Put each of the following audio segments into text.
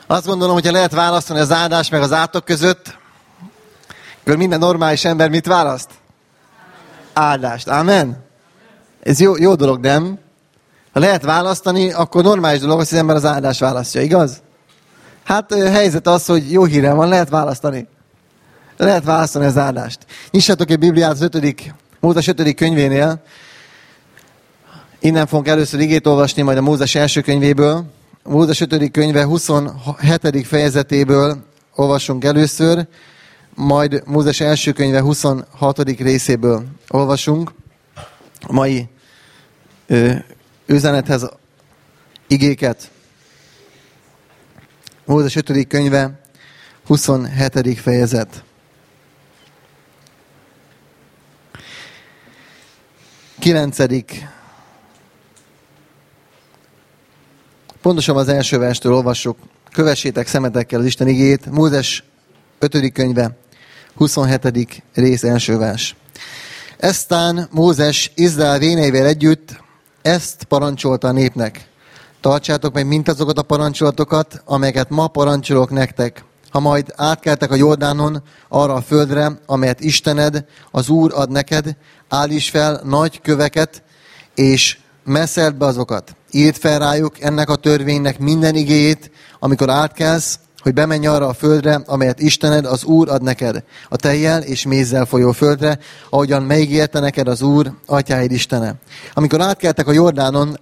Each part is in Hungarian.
Azt gondolom, hogyha lehet választani az áldás meg az átok között, akkor minden normális ember mit választ? Áldást. Amen? Ez jó dolog, nem? Ha lehet választani, akkor normális dolog, hogy az ember az áldást választja, igaz? Hát helyzet az, hogy jó hírem van, lehet választani. Lehet választani az áldást. Nyissatok egy Bibliát az Mózes 5. könyvénél. Innen fogunk először igét olvasni, majd a Mózes első könyvéből. Mózes 5. könyve 27. fejezetéből olvasunk először, majd Mózes első könyve 26. részéből olvasunk. A mai üzenethez igéket. Mózes 5. könyve 27. fejezet. 9. Pontosan az első verstől olvassuk. Kövessétek szemetekkel az Isten igéjét. Mózes 5. könyve 27. rész első vers. Eztán Mózes Izrael véneivel együtt ezt parancsolta a népnek. Tartsátok meg mindazokat a parancsolatokat, amelyeket ma parancsolok nektek. Ha majd átkeltek a Jordánon arra a földre, amelyet Istened, az Úr ad neked, állíts fel nagy köveket, és messzeld be azokat. Írd fel rájuk ennek a törvénynek minden igéjét, amikor átkelsz, hogy bemenj arra a földre, amelyet Istened, az Úr ad neked, a tejjel és mézzel folyó földre, ahogyan megígérte neked az Úr, atyáid Istene. Amikor átkeltek a Jordánon,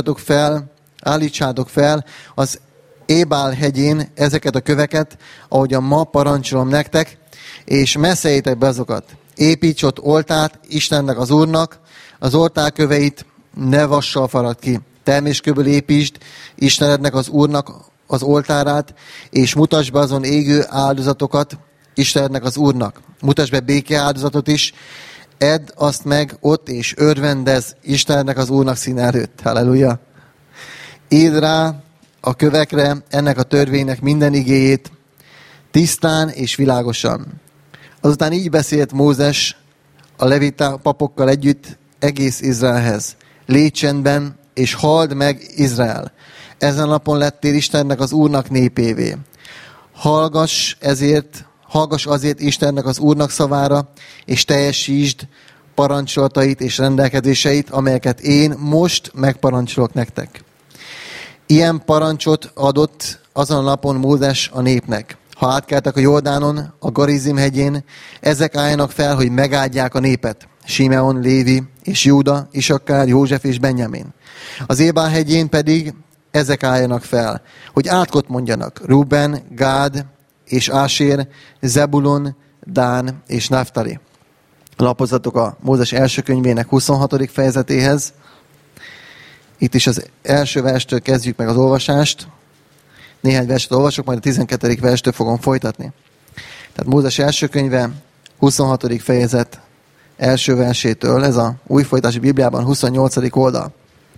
állítsátok fel az Ébál hegyén ezeket a köveket, ahogyan ma parancsolom nektek, és messzeljétek be azokat. Építs ott oltárt Istennek az Úrnak, az oltárköveit ne vassal faragd ki. Terméskőből építsd Istenednek az Úrnak az oltárát, és mutasd be azon égő áldozatokat Istenednek az Úrnak. Mutasd be béke áldozatot is, edd azt meg ott, és örvendezz Istenednek az Úrnak színe előtt. Halleluja! Írd rá a kövekre ennek a törvénynek minden igéjét, tisztán és világosan. Azután így beszélt Mózes a levita papokkal együtt egész Izraelhez. Légy csendben, és halld meg Izrael. Ezen napon lettél Istennek az Úrnak népévé. Hallgass azért Istennek az Úrnak szavára, és teljesítsd parancsolatait és rendelkezéseit, amelyeket én most megparancsolok nektek. Ilyen parancsot adott azon a napon Mózes a népnek. Ha átkeltek a Jordánon, a Garizim hegyén, ezek álljanak fel, hogy megáldják a népet. Simeon, Lévi és Júda, Isakkár, József és Benjamin. Az Ébál hegyén pedig ezek álljanak fel, hogy átkot mondjanak. Ruben, Gád és Ásér, Zebulon, Dán és Naftali. Lapozzatok a Mózes első könyvének 26. fejezetéhez. Itt is az első verstől kezdjük meg az olvasást. Néhány verset olvasok, majd a 12. verstől fogom folytatni. Tehát Mózes első könyve, 26. fejezet első versétől, ez a Újfojtási Bibliában 28. oldal.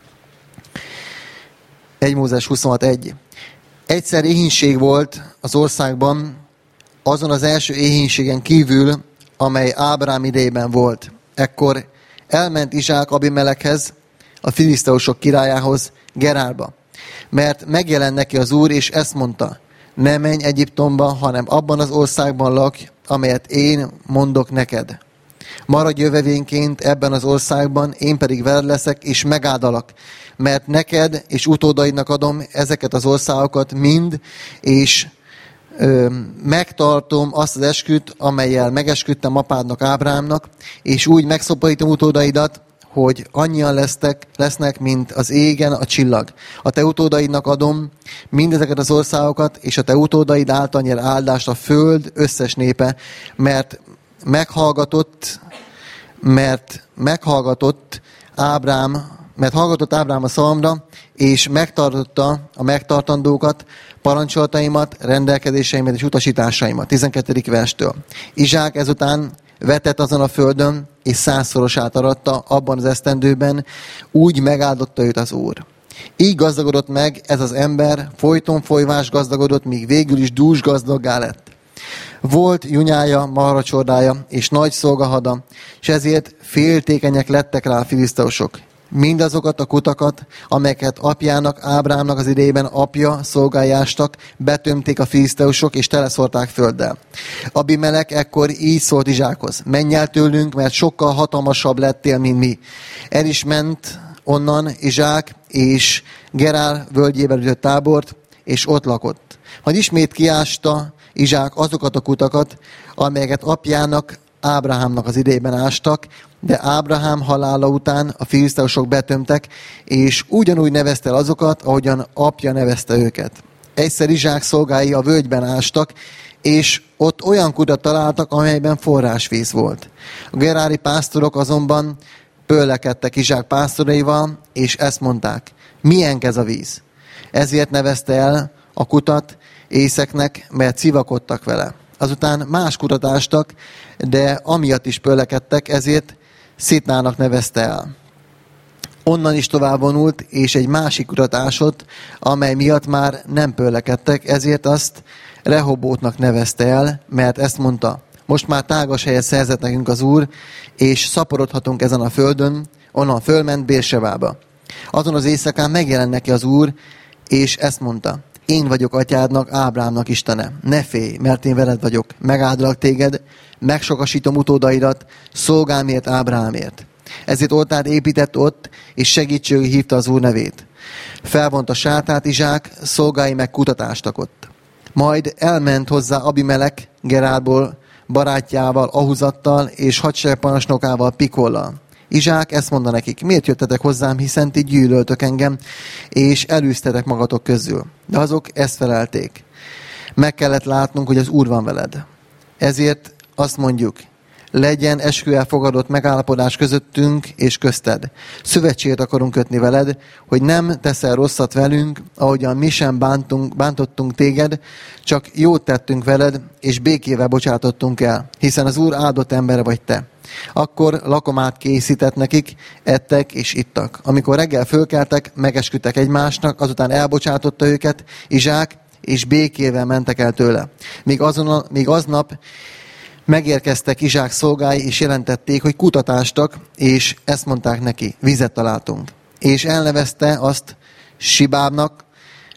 1 Mózes 26.1. Egyszer éhínség volt az országban, azon az első éhínségen kívül, amely Ábrám idejében volt. Ekkor elment Izsák Abimelekhez, a filiszteusok királyához, Gerárba. Mert megjelent neki az Úr, és ezt mondta, ne menj Egyiptomba, hanem abban az országban lakj, amelyet én mondok neked. Maradj jövevénként ebben az országban, én pedig veled leszek, és megáldalak, mert neked és utódaidnak adom ezeket az országokat mind, és megtartom azt az esküt, amellyel megesküdtem apádnak, Ábrámnak, és úgy megszoporítom utódaidat, hogy annyian lesznek, mint az égen a csillag. A te utódaidnak adom mindezeket az országokat, és a te utódaid által nyer áldást a föld összes népe, mert meghallgatott Ábrám a szavamra, és megtartotta a megtartandókat, parancsolataimat, rendelkezéseimet és utasításaimat. 12. verstől. Izsák ezután vetett azon a földön, és 100-szorosát aratta abban az esztendőben, úgy megáldotta őt az Úr. Így gazdagodott meg ez az ember, folyton folyvás gazdagodott, míg végül is dús gazdaggá lett. Volt junyája, maharacsordája és nagy szolgahada, és ezért féltékenyek lettek rá a filiszteusok. Mindazokat a kutakat, amelyeket apjának, Ábrámnak az idejében apja szolgájástak, betömték a filiszteusok, és teleszórták földdel. Abimelek ekkor így szólt Izsákhoz: menj el tőlünk, mert sokkal hatalmasabb lettél, mint mi. El is ment onnan Izsák, és Gerár völgyébe ütött tábort, és ott lakott. Majd ismét kiásta Izsák azokat a kutakat, amelyeket apjának, Ábrahámnak az idejében ástak, de Ábrahám halála után a filiszteusok betömtek, és ugyanúgy nevezte el azokat, ahogyan apja nevezte őket. Egyszer Izsák szolgái a völgyben ástak, és ott olyan kutat találtak, amelyben forrásvíz volt. A gerári pásztorok azonban pöllekedtek Izsák pásztoraival, és ezt mondták: milyen ez a víz? Ezért nevezte el a kutat Észeknek, mert civakodtak vele. Azután más kutat ástak, de amiatt is pöllekedtek, ezért Szitnának nevezte el. Onnan is tovább vonult, és egy másik kutat ásott, amely miatt már nem pöllekedtek, ezért azt Rehobótnak nevezte el, mert ezt mondta: most már tágas helyet szerzett nekünk az Úr, és szaporodhatunk ezen a földön. Onnan fölment Bérsebába. Azon az éjszakán megjelent neki az Úr, és ezt mondta: én vagyok atyádnak, Ábrámnak Istene. Ne félj, mert én veled vagyok. Megáldalak téged, megsokasítom utódaidat, szolgámért, Ábrámért. Ezért oltárt épített ott, és segítségül hívta az Úr nevét. Felvonta sátát Izsák, szolgái meg kutatástak ott. Majd elment hozzá Abimelek Gerárból, barátjával, Ahuzattal és hadseregparancsnokával, Pikollal. Izsák ezt mondta nekik: miért jöttetek hozzám, hiszen ti gyűlöltök engem, és elűztetek magatok közül. De azok ezt felelték: meg kellett látnunk, hogy az Úr van veled. Ezért azt mondjuk: legyen esküvel fogadott megállapodás közöttünk és közted. Szövetséget akarunk kötni veled, hogy nem teszel rosszat velünk, ahogyan mi sem bántottunk téged, csak jót tettünk veled, és békével bocsátottunk el, hiszen az Úr áldott embere vagy te. Akkor lakomát készített nekik, ettek és ittak. Amikor reggel fölkeltek, megesküdtek egymásnak, azután elbocsátotta őket Izsák, és békével mentek el tőle. Míg aznap megérkeztek Izsák szolgái, és jelentették, hogy kutatástak, és ezt mondták neki: vizet találtunk. És elnevezte azt Sibábnak,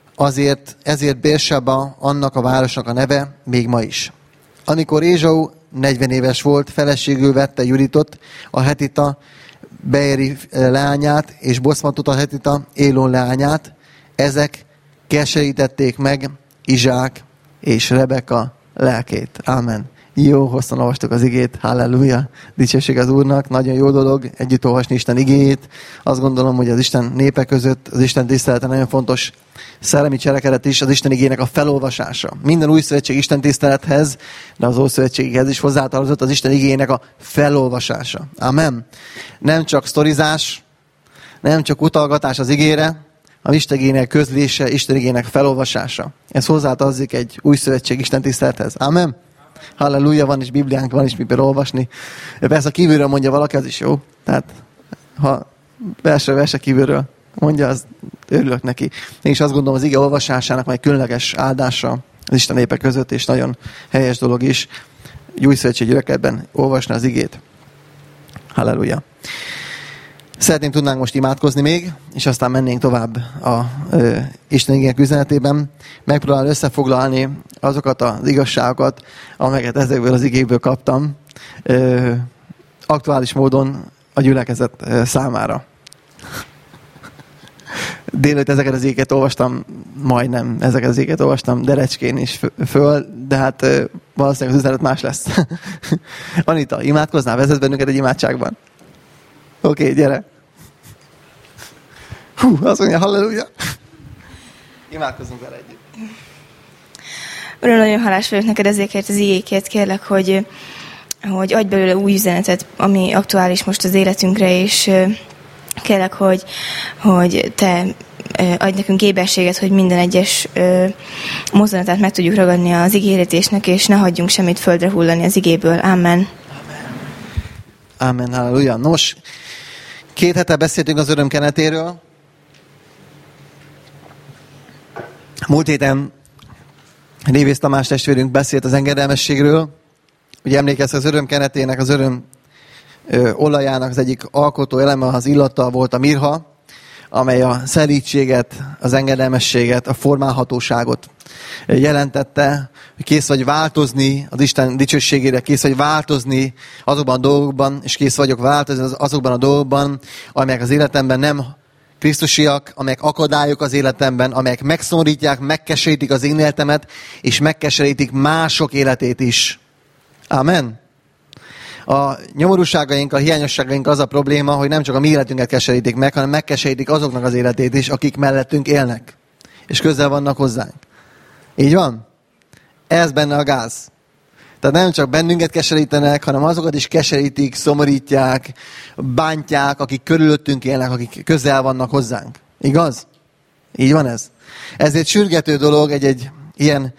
ezért Bérseba annak a városnak a neve még ma is. Amikor Ézsau 40 éves volt, feleségül vette Juditot, a hetita Beeri leányát, és Boszmatot, a hetita Élon leányát. Ezek keserítették meg Izsák és Rebeka lelkét. Ámen. Jó, hosszan olvastuk az igét, halleluja, dicsőség az Úrnak, nagyon jó dolog együtt olvasni Isten igéjét. Azt gondolom, hogy az Isten népe között az Isten tisztelete nagyon fontos szellemi cselekedet is, az Isten igének a felolvasása. Minden új szövetség Isten tisztelethez, de az ószövetséghez is hozzátartozott az Isten igének a felolvasása. Amen. Nem csak sztorizás, nem csak utalgatás az igére, az Isten igének közlése, Isten igének felolvasása. Ez hozzátartozik egy új szövetség Isten tisztelethez. Amen. Halleluja, van is Bibliánk, van is miből olvasni. Persze, kívülről mondja valaki, az is jó. Tehát, ha verse kívülről mondja, az örülök neki. Én is azt gondolom, az ige olvasásának majd különleges áldása az Isten népe között, és nagyon helyes dolog is új szövetség gyülekezetben olvasni az igét. Halleluja. Szeretném tudnánk most imádkozni még, és aztán mennénk tovább a Isten igének üzenetében. Megpróbálom összefoglalni azokat az igazságokat, amelyeket ezekből az igékből kaptam, aktuális módon a gyülekezet számára. Délőtt ezeket az igéket olvastam, majdnem ezeket az igéket olvastam derecskén is föl, de hát valószínűleg az üzenet más lesz. Anita, imádkoznál? Vezetsz bennünket egy imádságban? Oké, gyere. Azt mondja, halleluja. Imádkozzunk vele együtt. Uram, nagyon hálás vagyok neked ezért az igékért, kérlek, hogy adj belőle új üzenetet, ami aktuális most az életünkre, és kérlek, hogy te adj nekünk éberséget, hogy minden egyes mozzanatát meg tudjuk ragadni az ígéretésnek, és ne hagyjunk semmit földre hullani az igéből. Amen. Amen, halleluja. Nos, 2 hete beszéltünk az öröm kenetéről. Múlt héten Révész Tamás testvérünk beszélt az engedelmességről. Ugye emlékeztek, az öröm kenetének, az öröm olajának az egyik alkotó eleme, az illata volt a mirha, amely a szelídséget, az engedelmességet, a formálhatóságot jelentette, hogy kész vagy változni az Isten dicsőségére, kész vagy változni azokban a dolgokban, és kész vagyok változni azokban a dolgokban, amelyek az életemben nem krisztusiak, amelyek akadályok az életemben, amelyek megszomorítják, megkeserítik az én életemet, és megkeserítik mások életét is. Amen. A nyomorúságainkkal, hiányosságainkkal az a probléma, hogy nem csak a mi életünket keserítik meg, hanem megkeserítik azoknak az életét is, akik mellettünk élnek, és közel vannak hozzánk. Így van? Ez benne a gáz. Tehát nem csak bennünket keserítenek, hanem azokat is keserítik, szomorítják, bántják, akik körülöttünk élnek, akik közel vannak hozzánk. Igaz? Így van ez. Ezért sürgető dolog egy ilyen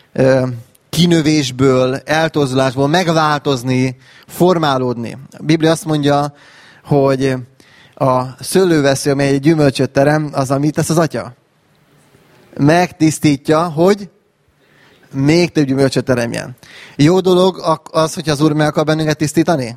kinövésből, eltorzulásból megváltozni, formálódni. A Biblia azt mondja, hogy a szőlővesző, amely egy gyümölcsöt terem, az, amit tesz az atya? Megtisztítja, hogy még több gyümölcsöt teremjen. Jó dolog az, hogyha az Úr meg akar bennünket tisztítani?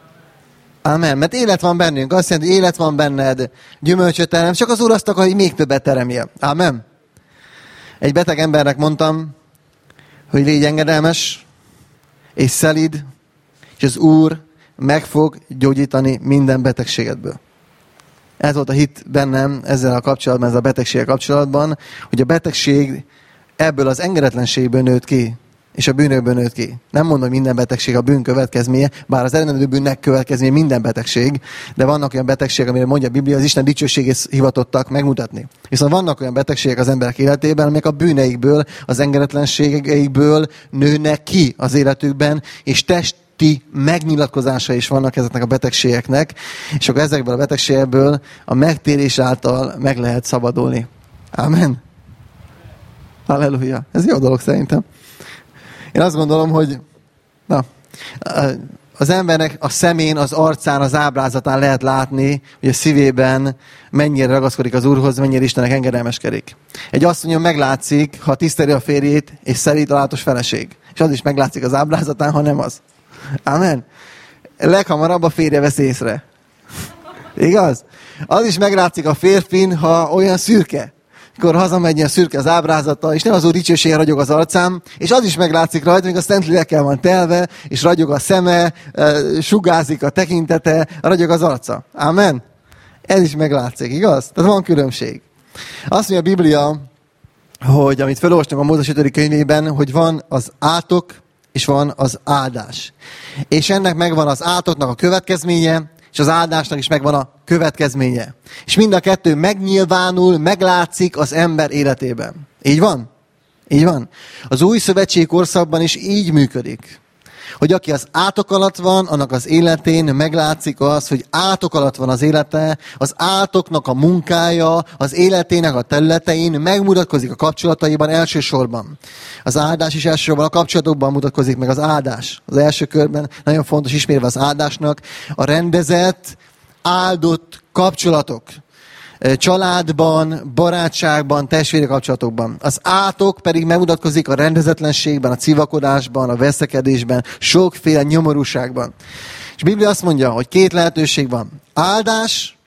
Amen. Mert élet van bennünk. Azt jelenti, hogy élet van benned, gyümölcsöt terem, csak az Úr azt akar, hogy még többet teremjél. Amen. Egy beteg embernek mondtam, hogy légy engedelmes, és szelíd, és az Úr meg fog gyógyítani minden betegségedből. Ez volt a hit bennem ezzel a kapcsolatban, ezzel a betegséggel kapcsolatban, hogy a betegség ebből az engedetlenségből nőtt ki, és a bűnökből nőtt ki. Nem mondom, hogy minden betegség a bűn következménye, bár az eredendő bűnnek következménye minden betegség, de vannak olyan betegségek, amire mondja a Biblia, az Isten dicsőségét hivatottak megmutatni. Viszont vannak olyan betegségek az emberek életében, amelyek a bűneikből, az engedetlenségeikből nőnek ki az életükben, és testi megnyilatkozása is vannak ezeknek a betegségeknek, és akkor ezekből a betegségekből a megtérés által meg lehet szabadulni. Amen. Halleluja. Ez jó dolog szerintem. Én azt gondolom, hogy az embernek a szemén, az arcán, az ábrázatán lehet látni, hogy a szívében mennyire ragaszkodik az Úrhoz, mennyire Istennek engedelmeskedik. Egy asszonyon meglátszik, ha tiszteli a férjét, és szerint alátos feleség. És az is meglátszik az ábrázatán, ha nem az. Amen. Leghamarabb a férje vesz észre. Igaz? Az is meglátszik a férfin, ha olyan szürke. Akkor hazamegy ilyen szürke az ábrázata, és nem az Úr dicsősége ragyog az arcám, és az is meglátszik rajta, még a Szent Lélekkel van telve, és ragyog a szeme, sugázik a tekintete, ragyog az arca. Amen? Ez is meglátszik, igaz? Tehát van különbség. Azt mondja a Biblia, hogy amit felolvastam a Mózes 5. könyvében, hogy van az átok, és van az áldás. És ennek megvan az átoknak a következménye, és az áldásnak is megvan a következménye. És mind a kettő megnyilvánul, meglátszik az ember életében. Így van? Így van. Az új szövetségi korszakban is így működik. Hogy aki az átok alatt van, annak az életén meglátszik az, hogy átok alatt van az élete, az átoknak a munkája, az életének a területein megmutatkozik a kapcsolataiban elsősorban. Az áldás is elsősorban a kapcsolatokban mutatkozik meg az áldás. Az első körben nagyon fontos ismérve az áldásnak a rendezett, áldott kapcsolatok. Családban, barátságban, testvéri kapcsolatokban. Az átok pedig megmutatkozik a rendezetlenségben, a civakodásban, a veszekedésben, sokféle nyomorúságban. És a Biblia azt mondja, hogy két lehetőség van. Áldás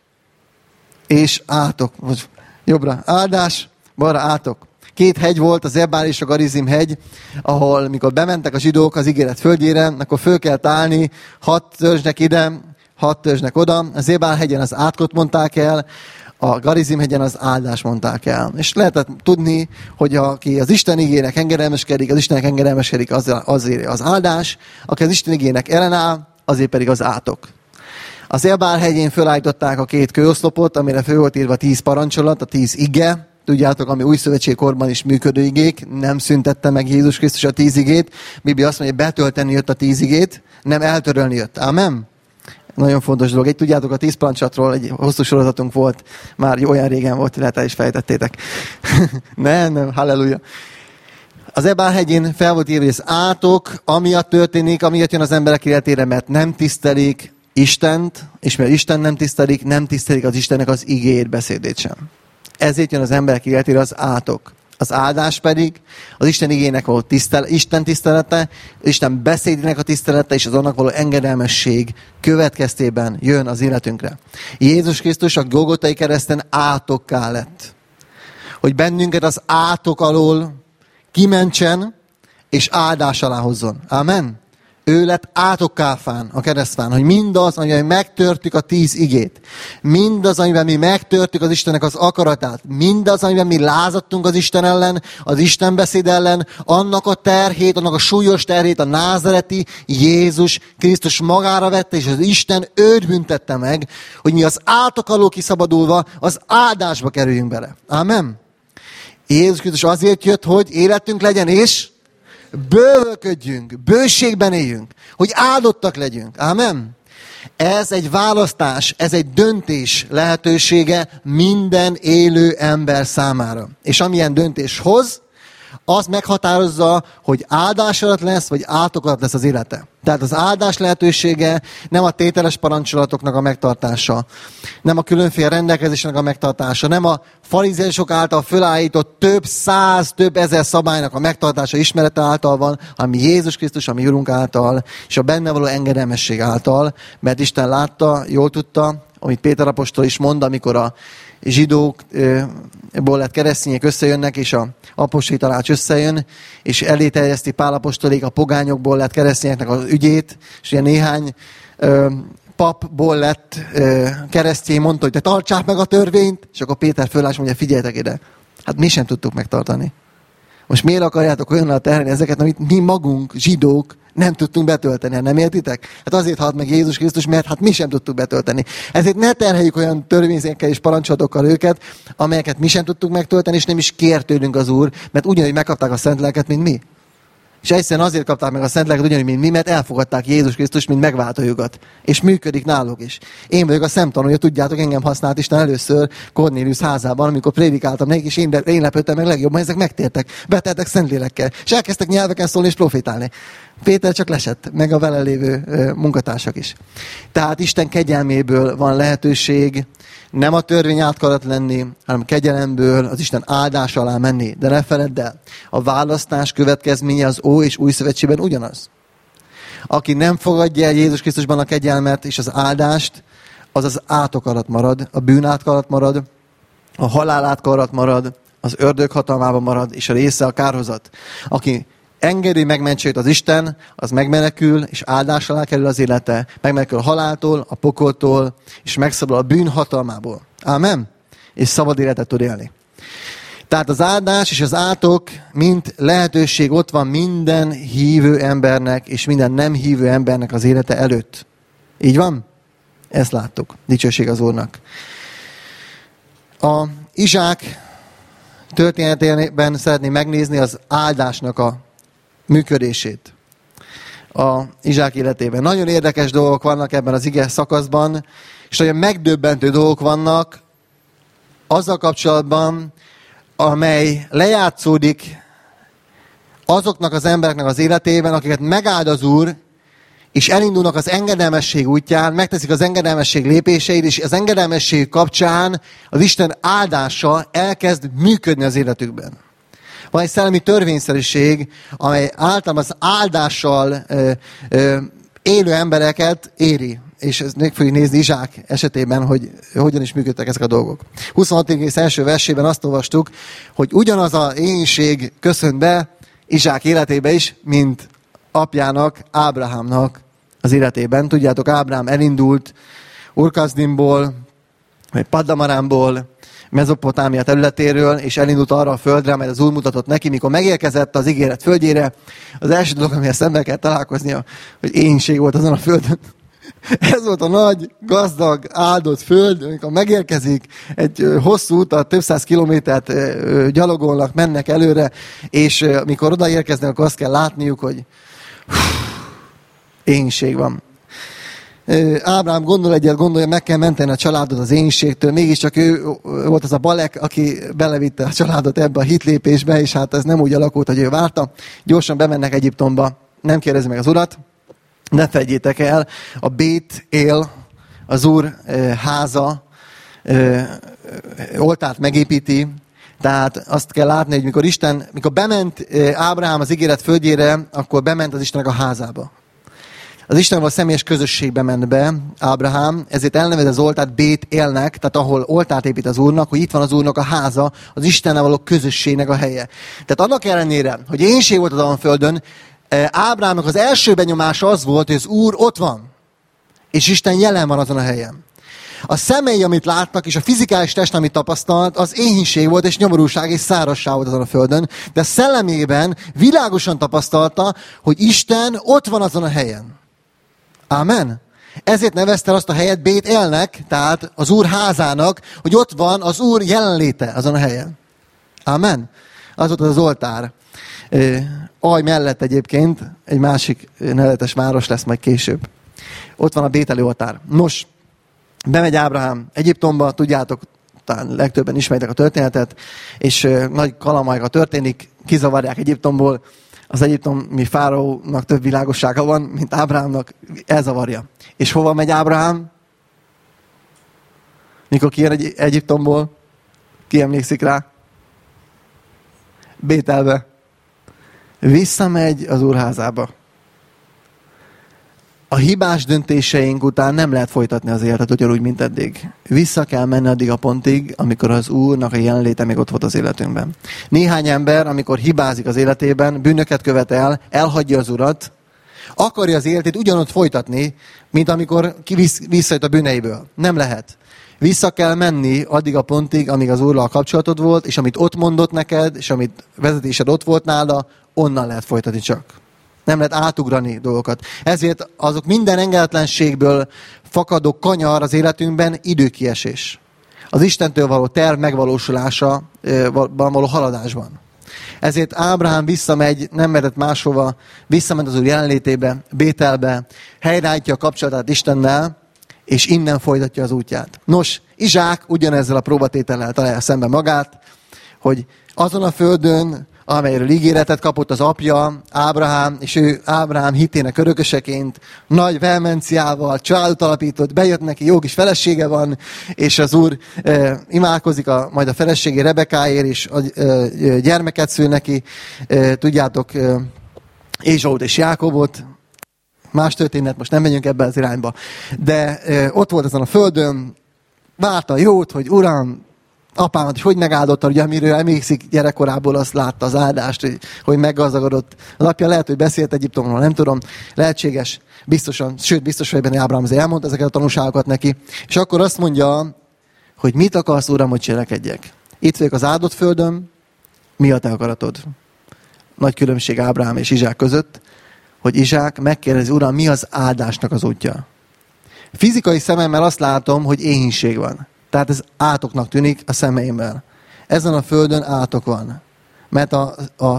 és átok. Jobbra áldás, balra átok. Két hegy volt, az Ebál és a Garizim hegy, ahol mikor bementek a zsidók az ígéret földjére, akkor föl kellett állni 6 törzsnek ide, 6 törzsnek oda. Az Ebál hegyen az átkot mondták el, a Garizim hegyen az áldást mondták el. És lehetett tudni, hogy aki az Isten igének engedelmeskedik, az Istennek engedelmeskedik, azért az áldás, aki az Isten igének ellenáll, azért pedig az átok. Az Ebál hegyén fölállították a 2 kőoszlopot, amire fő volt írva 10 parancsolat, a 10 ige. Tudjátok, ami új szövetség korban is működő igék, nem szüntette meg Jézus Krisztus a 10 igét. Biblia azt mondja, hogy betölteni jött a 10 igét, nem eltörölni jött. Amen? Nagyon fontos dolog. Tudjátok, a 10 parancsatról egy hosszú sorozatunk volt, már olyan régen volt, lehet el is fejtettétek. nem, halleluja. Az Ebál hegyén fel volt írva, hogy az átok amiatt történik, amiatt jön az emberek életére, mert nem tisztelik Istent, és mert Isten nem tisztelik az Istennek az igéjét, beszédét sem. Ezért jön az emberek életére az átok. Az áldás pedig az Isten igének való Isten tisztelete, Isten beszédének a tisztelete és az annak való engedelmesség következtében jön az életünkre. Jézus Krisztus a Golgotai kereszten átokká lett. Hogy bennünket az átok alól kimentsen és áldás alá hozzon. Amen. Ő lett átokkáfán a keresztfán, hogy mindaz, amiben megtörtük a 10 igét, mindaz, amiben mi megtörtük az Istennek az akaratát, mindaz, amiben mi lázadtunk az Isten ellen, az Isten beszéd ellen, annak a terhét, annak a súlyos terhét a názareti Jézus Krisztus magára vette, és az Isten őt büntette meg, hogy mi az átok alól kiszabadulva az áldásba kerüljünk bele. Amen. Jézus Krisztus azért jött, hogy életünk legyen, és bővölködjünk, bőségben éljünk, hogy áldottak legyünk. Amen. Ez egy választás, ez egy döntés lehetősége minden élő ember számára. És amilyen döntés hoz, az meghatározza, hogy áldás alatt lesz, vagy átok alatt lesz az élete. Tehát az áldás lehetősége nem a tételes parancsolatoknak a megtartása, nem a különféle rendelkezésnek a megtartása, nem a farizeusok által fölállított több száz, több ezer szabálynak a megtartása ismerete által van, ami Jézus Krisztus, ami Urunk által, és a benne való engedelmesség által, mert Isten látta, jól tudta, amit Péter apostol is mond, amikor a zsidókból lett keresztények összejönnek, és a apostoli tanács összejön, és eléterjeszti Pál apostolék a pogányokból lett keresztényeknek az ügyét, és ugye néhány papból lett keresztény, mondta, hogy te tartsák meg a törvényt, és akkor Péter föláll, és mondja, figyeljetek ide, hát mi sem tudtuk megtartani. Most miért akarjátok olyannal terhelni ezeket, amit mi magunk, zsidók, nem tudtunk betölteni, nem értitek? Hát azért halt meg Jézus Krisztus, mert hát mi sem tudtuk betölteni. Ezért ne terheljük olyan törvényekkel és parancsolatokkal őket, amelyeket mi sem tudtuk megtölteni, és nem is kér tőlünk az Úr, mert ugyanúgy megkapták a Szent Lelket, mint mi. És egyszerűen azért kapták meg a Szent Lelket ugyanúgy, mint mi, mert elfogadták Jézus Krisztus, mint megváltójukat. És működik náluk is. Én vagyok a szemtanúja, tudjátok, engem használt Isten először Kornélius házában, amikor prédikáltam nekik, és én lepődtem meg legjobban, ezek megtértek, beteltek Szentlélekkel, és elkezdtek nyelveken szólni és profétálni. Péter csak lesett, meg a vele lévő munkatársak is. Tehát Isten kegyelméből van lehetőség nem a törvény átkarat lenni, hanem kegyelemből az Isten áldás alá menni. De ne feledd el, a választás következménye az Ó és Új Szövetségben ugyanaz. Aki nem fogadja el Jézus Krisztusban a kegyelmet és az áldást, az az átok alatt marad, a bűn átok alatt marad, a halál átok alatt marad, az ördög hatalmában marad, és a része a kárhozat. Aki engedi, megmentse őt az Isten, az megmenekül, és áldás alá kerül az élete, megmenekül a haláltól, a pokoltól, és megszabadul a bűn hatalmából. Ámen? És szabad életet tud élni. Tehát az áldás és az átok, mint lehetőség ott van minden hívő embernek, és minden nem hívő embernek az élete előtt. Így van? Ezt láttuk. Dicsőség az Úrnak. A Izsák történetében szeretném megnézni az áldásnak a működését a Izsák életében. Nagyon érdekes dolgok vannak ebben az ige szakaszban, és nagyon megdöbbentő dolgok vannak azzal kapcsolatban, amely lejátszódik azoknak az embereknek az életében, akiket megáld az Úr, és elindulnak az engedelmesség útján, megteszik az engedelmesség lépéseit, és az engedelmesség kapcsán az Isten áldása elkezd működni az életükben. Van egy szellemi törvényszerűség, amely általában az áldással élő embereket éri. És ezt meg fogjuk nézni Izsák esetében, hogy hogyan is működtek ezek a dolgok. 26. rész első versében azt olvastuk, hogy ugyanaz a éhínség köszönt be Izsák életébe is, mint apjának, Ábrahámnak az életében. Tudjátok, Ábrahám elindult Ur-Kasdimból, vagy Paddamarámból, Mezopotámia területéről, és elindult arra a földre, amelyet az Úr mutatott neki, mikor megérkezett az ígéret földjére. Az első dolog, amivel szemben kell találkoznia, hogy éhínség volt azon a földön. Ez volt a nagy, gazdag, áldott föld, amikor megérkezik, egy hosszú utat, több száz kilométert gyalogolnak, mennek előre, és amikor odaérkeznek, akkor azt kell látniuk, hogy éhínség van. Ábrahám gondolja, meg kell menteni a családot az éhínségtől, mégiscsak ő volt az a Balek, aki belevitte a családot ebbe a hitlépésbe, és hát ez nem úgy alakult, hogy ő várta. Gyorsan bemennek Egyiptomba, nem kérdezi meg az Urat, ne felejtjétek el, a Bét él, az Úr háza, oltárt megépíti, Tehát azt kell látni, hogy mikor bement Ábrahám az ígéret földjére, akkor bement az Istennek a házába. Az Istenvel a személyes közösségbe ment be Ábrahám, ezért elnevez az oltárt Bét-élnek, tehát ahol oltárt épít az Úrnak, hogy itt van az Úrnak a háza, az Istennel való közösségnek a helye. Tehát annak ellenére, hogy éhínség volt az Alföldön, Ábrahámnak az első benyomása az volt, hogy az Úr ott van, és Isten jelen van azon a helyen. A szemei, amit látnak, és a fizikális test, amit tapasztalt, az éhínség volt, és nyomorúság, és szárazság volt azon a földön, de szellemében világosan tapasztalta, hogy Isten ott van azon a helyen. Ámen? Ezért nevezte azt a helyet Bét-élnek, tehát az Úr házának, hogy ott van az Úr jelenléte azon a helyen. Ámen? Az volt az oltár. Aj mellett egyébként egy másik nevezetes város lesz majd később. Ott van a bételi oltár. Nos, bemegy Ábrahám Egyiptomba, tudjátok, talán legtöbben ismeritek a történetet, és nagy kalamajka történik, kizavarják Egyiptomból. Az egyiptomi fáraónak több világossága van, mint Ábrahámnak, elzavarja. És hova megy Ábrahám? Mikor kijön Egyiptomból? Ki emlékszik rá? Bételbe. Visszamegy az úrházába. A hibás döntéseink után nem lehet folytatni az életet ugyanúgy, mint eddig. Vissza kell menni addig a pontig, amikor az Úrnak a jelenléte még ott volt az életünkben. Néhány ember, amikor hibázik az életében, bűnöket követel, elhagyja az Urat, akarja az életét ugyanott folytatni, mint amikor visszajött a bűneiből. Nem lehet. Vissza kell menni addig a pontig, amíg az Úrral kapcsolatod volt, és amit ott mondott neked, és amit vezetésed ott volt nála, onnan lehet folytatni csak. Nem lehet átugrani dolgokat. Ezért azok minden engedetlenségből fakadó kanyar az életünkben időkiesés. Az Istentől való terv megvalósulása való haladásban. Ezért Ábrahám visszamegy, nem mehetett máshova, visszament az Úr jelenlétébe, Bételbe, helyreállítja a kapcsolatát Istennel, és innen folytatja az útját. Nos, Izsák ugyanezzel a próbatétellel találja szembe magát, hogy azon a földön, amelyről ígéretet kapott az apja, Ábrahám, és ő Ábrahám hitének örököseként nagy vehemenciával családot alapított, bejött neki, jó kis felesége van, és az Úr imádkozik majd a feleségé Rebekáért, és gyermeket szül neki, tudjátok, Ézsaut és Jákobot. Más történet, most nem megyünk ebbe az irányba. De ott volt ezen a földön, várta a jót, hogy Uram, apámat is hogy megáldotta, ugye amiről emlékszik gyerekkorából, azt látta az áldást, hogy meggazdagodott. Az apja lehet, hogy beszélt Egyiptomról, nem tudom, lehetséges, biztosan, sőt, biztos, hogy benne Ábrahám azért elmondta ezeket a tanúságokat neki. És akkor azt mondja, hogy mit akarsz, Uram, hogy cselekedjek? Itt vagyok az áldott földön, mi a te akaratod? Nagy különbség Ábrahám és Izsák között, hogy Izsák megkérdezi, Uram, mi az áldásnak az útja? Fizikai szememmel azt látom, hogy éhínség van. Tehát ez átoknak tűnik a szemeimmel. Ezen a földön átok van. Mert a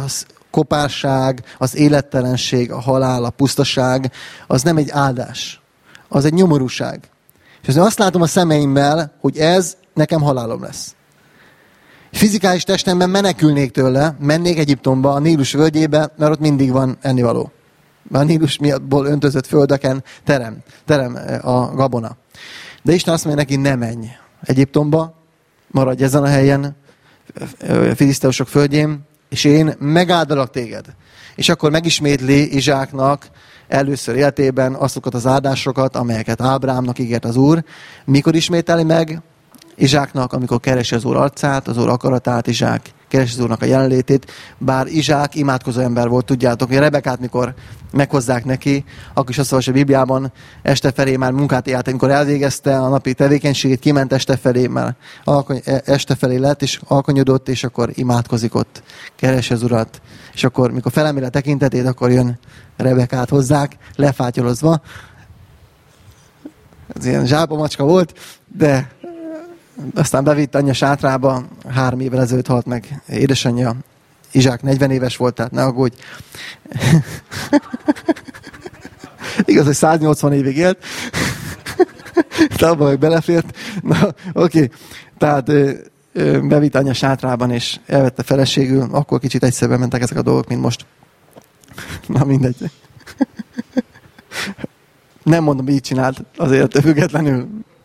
kopárság, az élettelenség, a halál, a pusztaság, az nem egy áldás. Az egy nyomorúság. És azért azt látom a szemeimmel, hogy ez nekem halálom lesz. Fizikális testemben menekülnék tőle, mennék Egyiptomba, a Nílus völgyébe, mert ott mindig van ennivaló. Mert a Nílusból öntözött földeken terem a gabona. De Isten azt mondja neki, ne menj Egyiptomba, maradj ezen a helyen, filiszteusok földjén, és én megáldalak téged. És akkor megismétli Izsáknak először életében azokat az áldásokat, amelyeket Ábrámnak ígért az Úr. Mikor ismételi meg Izsáknak, amikor keresi az Úr arcát, az Úr akaratát, Izsák keresi az Úrnak a jelenlétét, bár Izsák imádkozó ember volt, tudjátok, hogy Rebekát mikor meghozzák neki, akkor is azt olvasja a Bibliában, este felé már munkát élt, amikor elvégezte a napi tevékenységét, kiment este felé, már este felé lett, és alkonyodott, és akkor imádkozik ott, keresi az Urat, és akkor, mikor felemeli a tekintetét, akkor jön Rebekát hozzák, lefátyolozva. Ez ilyen zsápamacska volt, de aztán bevitt anyja sátrába, 3 évvel ezelőtt halt meg édesanyja. Izsák 40 éves volt, tehát ne aggódj. Igaz, hogy 180 évig élt. De abban meg belefért. Na, oké. Tehát bevitt anyja sátrában, és elvette feleségül. Akkor kicsit egyszerűen mentek ezek a dolgok, mint most. Na, mindegy. Nem mondom, így csinált, azért függetlenül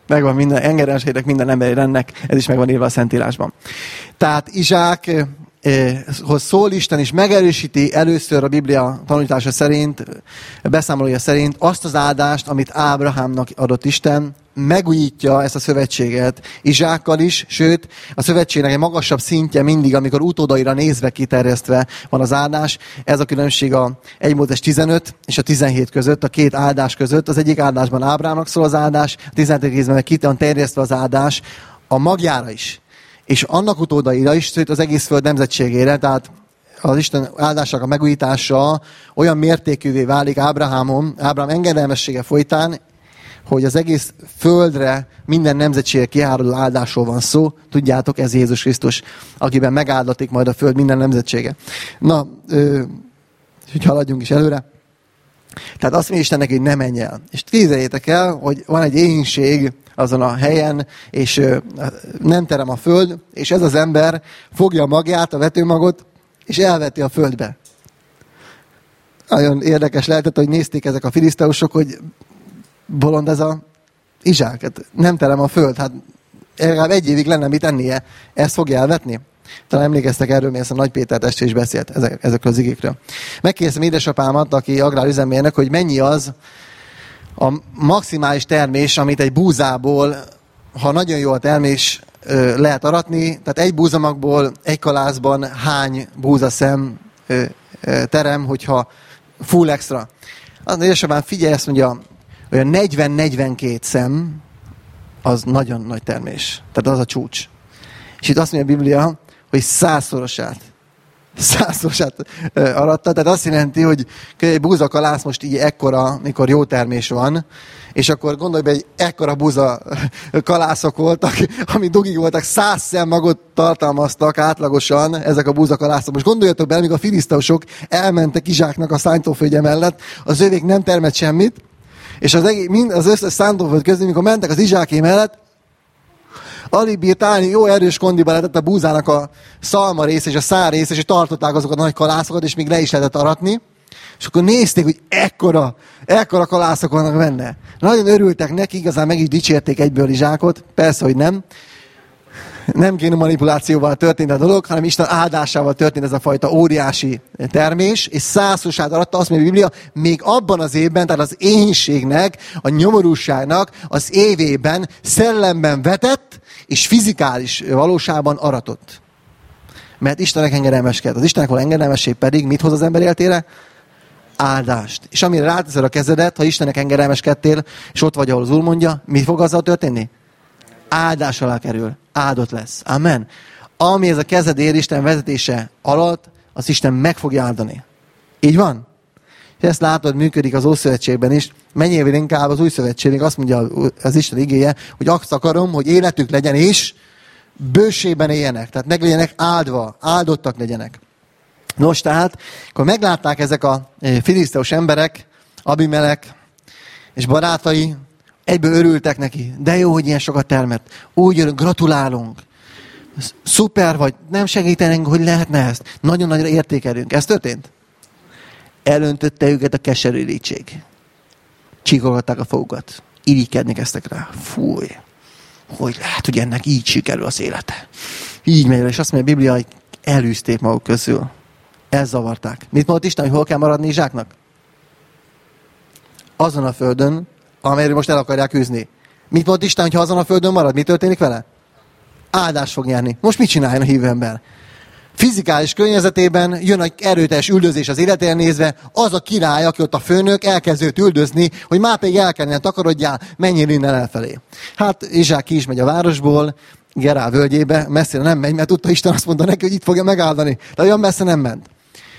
Megvan minden, engedelmeskedjetek minden emberi rendnek, ez is megvan írva a Szentírásban. Tehát Izsákhoz szól Isten, és megerősíti először a Biblia tanítása szerint, beszámolója szerint azt az áldást, amit Ábrahámnak adott Isten, megújítja ezt a szövetséget Izsákkal is, sőt, a szövetségnek egy magasabb szintje mindig, amikor utódaira nézve kiterjesztve van az áldás. Ez a különbség a 1 Mózes 15 és a 17 között, a két áldás között. Az egyik áldásban Ábrahámnak szól az áldás, a 17. részben meg ki van terjesztve az áldás a magjára is. És annak utódaira is, sőt az egész föld nemzetségére, tehát az Isten áldásának a megújítása olyan mértékűvé válik Ábrahám engedelmessége folytán, hogy az egész földre, minden nemzetségre kiáradó áldásról van szó. Tudjátok, ez Jézus Krisztus, akiben megáldatik majd a föld minden nemzetsége. Na, hogy haladjunk is előre. Tehát azt mondja Istennek, hogy ne menj el. És képzeljétek el, hogy van egy éhínség azon a helyen, és nem terem a föld, és ez az ember fogja a magját, a vetőmagot, és elveti a földbe. Nagyon érdekes lehetett, hogy nézték ezek a filiszteusok, hogy bolond ez a Izsák, hát nem terem a föld, hát legalább 1 évig lenne mit ennie, ezt fogja elvetni? Talán emlékeztek erről, mert a Nagy Péter testvére is beszélt ezekről az igékről. Megkérdeztem édesapámat, aki agrárüzemérnök, hogy mennyi az a maximális termés, amit egy búzából, ha nagyon jó a termés, lehet aratni, tehát egy búzamagból, egy kalászban hány búzaszem terem, hogyha full extra. Az édesapám figyelj, ezt mondja, olyan 40-42 szem, az nagyon nagy termés. Tehát az a csúcs. És itt azt mondja a Biblia, hogy 100-szorosát aratta. Tehát azt jelenti, hogy egy búzakalász most így ekkora, mikor jó termés van, és akkor gondolj be, hogy ekkora búzakalászok voltak, ami dugig voltak, 100 szemmagot tartalmaztak átlagosan ezek a búzakalászok. Most gondoljatok bele, amikor a filiszteusok elmentek Izsáknak a szántóföldje mellett, az övék nem termett semmit, és az összes szántóföld közül, mikor mentek az Izsáké mellett, alig bírt állni, jó erős kondiba lehetett a búzának a szalma rész és a szár rész, és tartották azokat a nagy kalászokat, és még le is lehetett aratni. És akkor nézték, hogy ekkora kalászok vannak benne. Nagyon örültek neki, igazán meg is dicsérték egyből Izsákot. Persze, hogy nem. Nem génu manipulációval történt a dolog, hanem Isten áldásával történt ez a fajta óriási termés, és 100-szorosát aratta, azt mondja a Biblia, még abban az évben, tehát az éhínségnek, a nyomorúságnak az évében szellemben vetett, és fizikális valóságban aratott. Mert Istennek engedelmeskedett. Az Istennek való engedelmesség pedig mit hoz az ember életére? Áldást. És amire ráteszed a kezedet, ha Istennek engedelmeskedtél, és ott vagy, ahol az Úr mondja, mi fog azzal történni? Áldás alá kerül. Áldott lesz. Amen. Ami ez a kezed ér Isten vezetése alatt, az Isten meg fogja áldani. Így van? És ezt látod, működik az Ószövetségben is. Menjél inkább az Új Szövetségben, azt mondja az Isten igéje, hogy azt akarom, hogy életük legyen és bőségben éljenek. Tehát meg legyenek áldva, áldottak legyenek. Nos, tehát, akkor meglátták ezek a filiszteus emberek, Abimelek és barátai, egyből örültek neki. De jó, hogy ilyen sokat termett. Úgy gratulálunk. Szuper vagy. Nem segítenénk, hogy lehetne ezt. Nagyon nagyra értékelünk. Ez történt? Elöntötte őket a keserű irítség. Csíkolgatták a fogukat. Irigykedni kezdtek rá. Fúj. Hogy lehet, hogy ennek így sikerül az élete. Így megy, és azt mondja a Biblia, hogy elűzték maguk közül. Elzavarták. Mit mondott Isten, hogy hol kell maradni Izsáknak? Azon a földön, amelyről most el akarják űzni. Mit mondott Isten, hogy ha azon a földön marad, mi történik vele? Áldást fog nyerni. Most mit csináljon a hívő ember? Fizikális környezetében jön egy erőteljes üldözés az életére nézve, az a király, aki ott a főnök, elkezd őt üldözni, hogy már pedig el kellene takarodjál, menjél innen elfelé. Hát Izsák ki is megy a városból, Gerár völgyébe, messzire nem megy, mert tudta Isten azt mondta neki, hogy itt fogja megáldani. De olyan messze nem ment.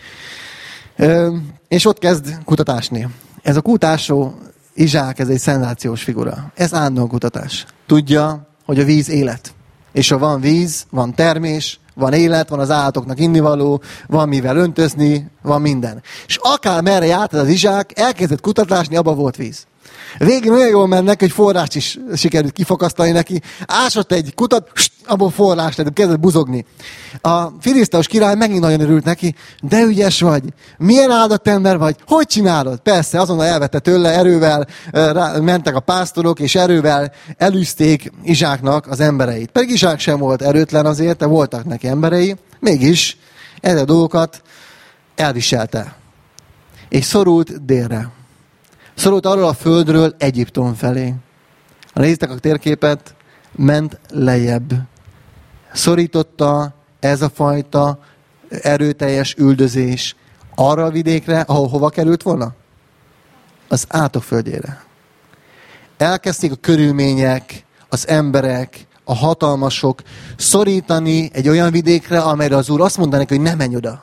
És ott kezd kutatásni. Ez a kutásó Izsák, ez egy szenzációs figura. Ez állandóan kutatás. Tudja, hogy a víz élet. És ha van víz, van termés, van élet, van az állatoknak innivaló, van mivel öntözni, van minden. És akár merre járt az Izsák, elkezdett kutatásni, abban volt víz. Végén olyan jól mennek, hogy forrást is sikerült kifakasztani neki. Ásott egy kutat, abból forrás lett, kezdett buzogni. A filiszteus király megint nagyon örült neki, de ügyes vagy, milyen áldott ember vagy, hogy csinálod? Persze, azonnal elvette tőle, erővel mentek a pásztorok, és erővel elűzték Izsáknak az embereit. Pedig Izsák sem volt erőtlen azért, de voltak neki emberei, mégis ezek a dolgokat elviselte. És szorult délre. Szorult arról a földről Egyiptom felé. Ha néztek a térképet, ment lejjebb. Szorította ez a fajta erőteljes üldözés arra a vidékre, ahol hova került volna? Az átok földjére. Elkezdték a körülmények, az emberek, a hatalmasok szorítani egy olyan vidékre, amelyre az Úr azt mondaná, hogy ne menj oda.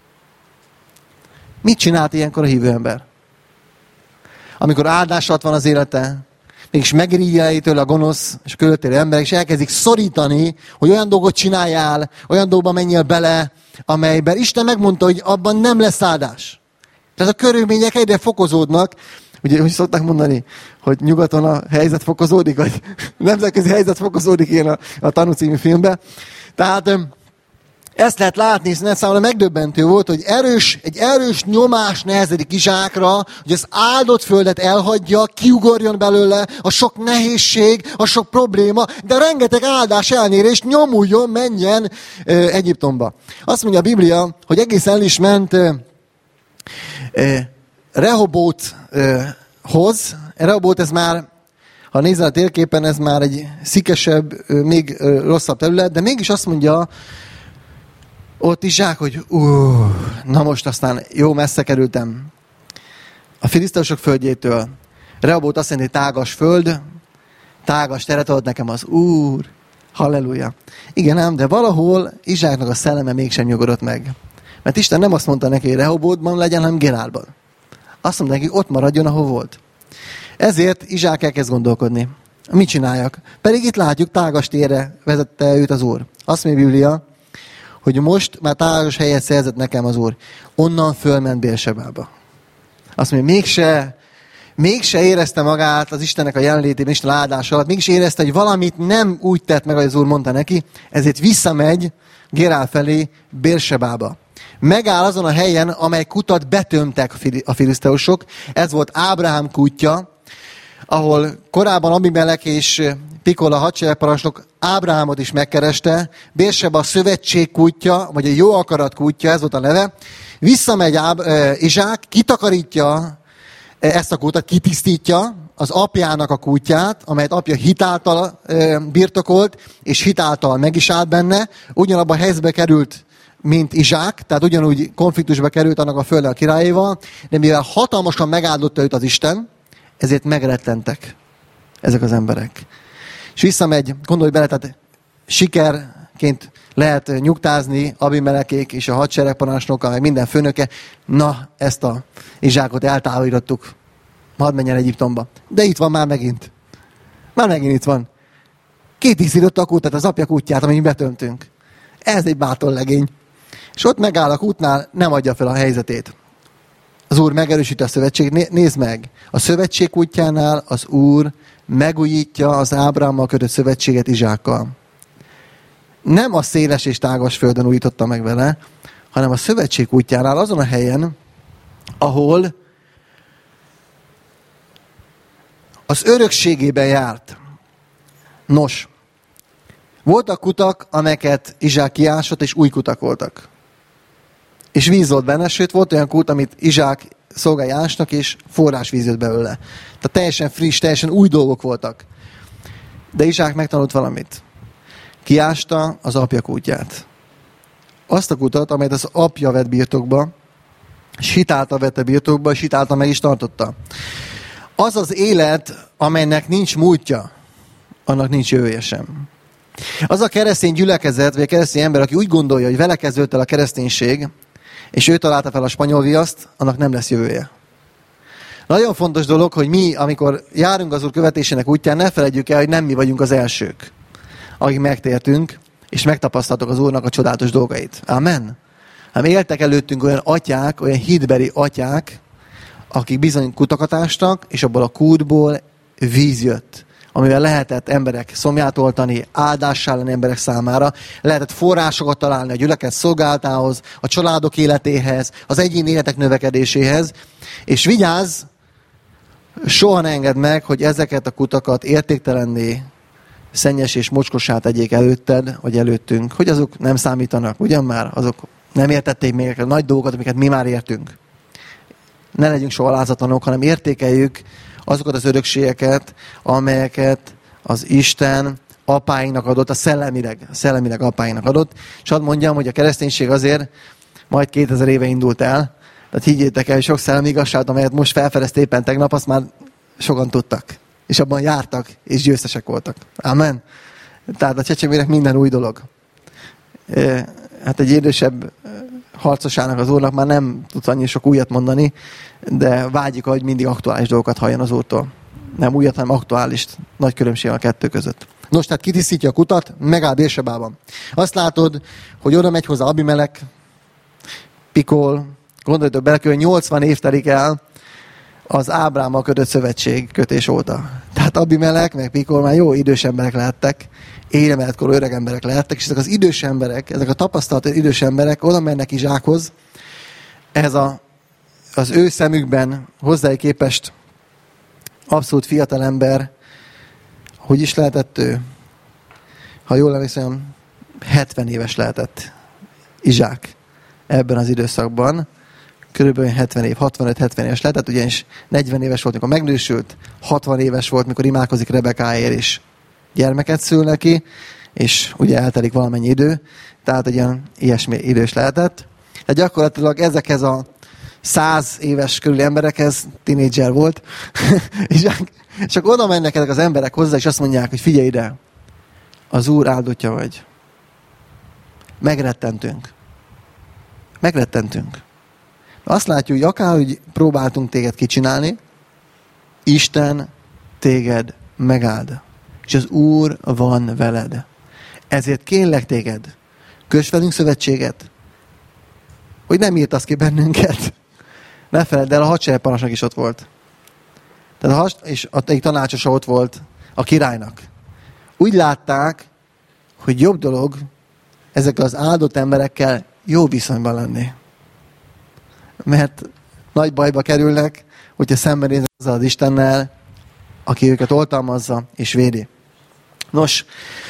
Mit csinált ilyenkor a hívő ember? Amikor áldás alatt van az élete, mégis megirigyelj tőle a gonosz és a körülöttélő emberek, és elkezdik szorítani, hogy olyan dolgot csináljál, olyan dolgokba menjél bele, amelyben Isten megmondta, hogy abban nem lesz áldás. Tehát a körülmények egyre fokozódnak. Ugye, hogy szokták mondani, hogy nyugaton a helyzet fokozódik, vagy nemzetközi helyzet fokozódik ilyen a Tanú című filmben. Tehát ezt lehet látni, hiszen számomra megdöbbentő volt, hogy egy erős nyomás nehezedik Izsákra, hogy az áldott földet elhagyja, kiugorjon belőle a sok nehézség, a sok probléma, de rengeteg áldás elnére, és nyomuljon, menjen Egyiptomba. Azt mondja a Biblia, hogy egészen el is ment Rehobóthoz. Rehobót, ez már, ha nézel a térképen, ez már egy szikesebb, még rosszabb terület, de mégis azt mondja ott Izsák, hogy na most aztán jó messze kerültem a filiszteusok földjétől. Rehobót azt mondja, hogy tágas föld, tágas teret adott nekem az Úr. Halleluja. Igen ám, de valahol Izsáknak a szelleme mégsem nyugodott meg. Mert Isten nem azt mondta neki, hogy Rehobótban legyen, hanem Gerárban. Azt mondta neki, ott maradjon, ahol volt. Ezért Izsák elkezd gondolkodni. Mit csináljak? Pedig itt látjuk, tágas térre vezette őt az Úr. Azt mondja a Biblia, hogy most már tágas helyet szerzett nekem az Úr. Onnan fölment Bérsebába. Azt mondja, mégse érezte magát az Istennek a jelenlétében, Isten áldása alatt, mégis érezte, hogy valamit nem úgy tett meg, ahogy az Úr mondta neki, ezért visszamegy Gerár felé, Bérsebába. Megáll azon a helyen, amely kutat betömtek a filiszteusok. Ez volt Ábrahám kútja, ahol korábban Abimelek és Pikol a hadseregparancsnok Ábrahámot is megkereste. Bérseba a szövetség kútja, vagy a jó akarat kútja, ez volt a neve. Visszamegy Izsák, kitakarítja ezt a kútat, kitisztítja az apjának a kútját, amelyet apja hitáltal birtokolt, és hitáltal meg is állt benne. Ugyanabban a helyzetbe került, mint Izsák, tehát ugyanúgy konfliktusba került annak a földdel a királyéval, de mivel hatalmasan megáldotta őt az Isten, ezért megrettentek ezek az emberek. És visszamegy, gondolj bele, tehát sikerként lehet nyugtázni Abimelekék és a hadseregparancsnoka, meg minden főnöke. Na, ezt a Izsákot eltávolítottuk. Hadd menjen Egyiptomba. De itt van már megint. Már megint itt van. Kitisztította a kútát, az apja kútját, amit betömtünk. Ez egy bátor legény. És ott megáll a kútnál, nem adja fel a helyzetét. Az Úr megerősíti a szövetség. Nézd meg, a szövetség kútjánál az Úr megújítja az Ábrahámmal kötött szövetséget Izsákkal. Nem a széles és tágas földön újította meg vele, hanem a szövetség kútjánál azon a helyen, ahol az örökségében járt. Nos, voltak kutak, amelyeket Izsák kiásott, és új kutak voltak. És víz volt benne, sőt volt olyan kút, amit Izsák szolgái ásnak, és forrásvíz jött belőle. Tehát teljesen friss, teljesen új dolgok voltak. De Izsák megtanult valamit. Kiásta az apja kútját. Azt a kutat, amelyet az apja vett birtokba, és hitáltal vette birtokba, és hitáltal meg is tartotta. Az az élet, amelynek nincs múltja, annak nincs jövője sem. Az a keresztény gyülekezet, vagy a keresztény ember, aki úgy gondolja, hogy vele kezdődött el a kereszténység, és ő találta fel a spanyol viaszt, annak nem lesz jövője. Nagyon fontos dolog, hogy mi, amikor járunk az Úr követésének útján, ne felejtjük el, hogy nem mi vagyunk az elsők, akik megtértünk, és megtapasztaltok az Úrnak a csodálatos dolgait. Amen. Hát éltek előttünk olyan atyák, olyan hitbeli atyák, akik bizony kutakat ástak, és abból a kútból víz jött, amivel lehetett emberek szomját oltani, áldássá lenni emberek számára, lehetett forrásokat találni a gyülekezet szolgálatához, a családok életéhez, az egyéni életek növekedéséhez, és vigyázz, soha ne engedd meg, hogy ezeket a kutakat értéktelenné, szennyes és mocskossá tegyék előtted, vagy előttünk, hogy azok nem számítanak, ugyan már, azok nem értették még a nagy dolgokat, amiket mi már értünk. Ne legyünk soha alázatlanok, hanem értékeljük azokat az örökségeket, amelyeket az Isten apáinknak adott, a szellemileg apáinknak adott. És hadd mondjam, hogy a kereszténység azért majd 2000 éve indult el. Tehát higgyétek el, hogy sok szellemi igazságot, amelyet most felfedezt éppen tegnap, azt már sokan tudtak. És abban jártak, és győztesek voltak. Amen. Tehát a csecsemőnek minden új dolog. Hát egy idősebb harcosának, az Úrnak már nem tudsz annyi sok újat mondani, de vágyik, hogy mindig aktuális dolgokat halljon az Úrtól. Nem újat, hanem aktuálist. Nagy különbség a kettő között. Nos, tehát kitisztítja a kutat, megáll Bérsebában. Azt látod, hogy oda megy hozzá Abimelek, Pikol, gondoljatok bele, hogy 80 év telik el az Ábrámmal kötött szövetségkötés óta. Tehát Abimelek, meg Pikol már jó idős emberek lehettek, éremeltkorú öreg emberek lehettek, és ezek az idős emberek, ezek a tapasztalt idős emberek oda mennek Izsákhoz, ez az ő szemükben hozzájuk képest abszolút fiatal ember, hogy is lehetett ő? Ha jól emlékszem, 70 éves lehetett Izsák ebben az időszakban. Körülbelül 70 év, 65-70 éves lehetett, ugyanis 40 éves volt, mikor megnősült, 60 éves volt, mikor imádkozik Rebekáért, és gyermeket szül neki, és ugye eltelik valamennyi idő, tehát ugyan ilyesmi idős lehetett. Tehát gyakorlatilag ezekhez a 100 éves körüli emberekhez tínédzser volt, és csak oda mennek ezek az emberek hozzá, és azt mondják, hogy figyelj ide, az Úr áldottja vagy. Megrettentünk. Azt látjuk, hogy akárhogy próbáltunk téged kicsinálni, Isten téged megáld. És az Úr van veled. Ezért kérlek téged, köss velünk szövetséget, hogy nem írtasz ki bennünket. Ne feledd el, a hadseregparancsnok is ott volt. Tehát és egyik tanácsosa ott volt a királynak. Úgy látták, hogy jobb dolog ezekkel az áldott emberekkel jó viszonyban lenni. Mert nagy bajba kerülnek, hogyha szembenéznek az Istennel, aki őket oltalmazza és védi. Nos,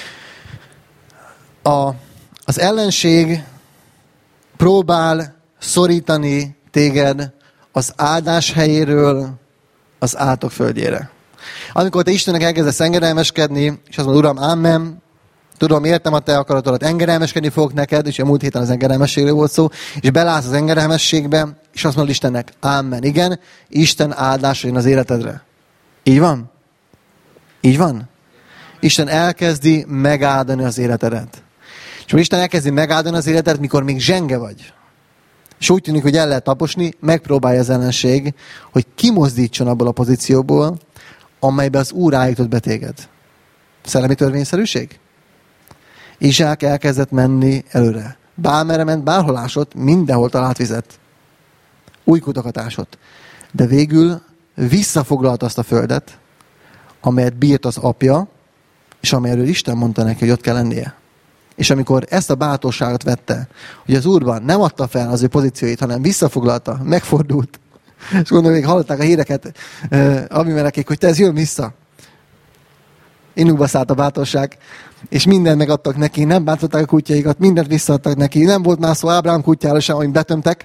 az ellenség próbál szorítani téged az áldás helyéről az átok földjére. Amikor te Istennek elkezdesz engedelmeskedni, és azt mondod, Uram, amen, tudom, értem a te akaratodat, engedelmeskedni fogok neked, és a múlt héten az engedelmességről volt szó, és belátsz az engedelmességbe, és azt mondod Istennek, amen, igen, Isten áldása jön az életedre. Így van? Így van? Isten elkezdi megáldani az életedet. És Isten elkezdi megáldani az életedet, mikor még zsenge vagy. És úgy tűnik, hogy el lehet taposni, megpróbálja az ellenség, hogy kimozdítson abból a pozícióból, amelybe az Úr állított be téged. Szellemi törvényszerűség? Izsák elkezdett menni előre. Bármerre ment, bárhol ásott, mindenhol talált vizet. Új kutakat ásott. De végül visszafoglalta azt a földet, amelyet bírt az apja, és amelyről Isten mondta neki, hogy ott kell lennie. És amikor ezt a bátorságot vette, hogy az Úrban nem adta fel az ő pozícióit, hanem visszafoglalta, megfordult, és gondolom, még hallották a híreket, Abimelekék, hogy te ez jön vissza. Inukba szállt a bátorság, és mindent megadtak neki, nem bántották a kutyáikat, mindent visszaadtak neki, nem volt már szó Ábrám kutyára sem, amit betömtek,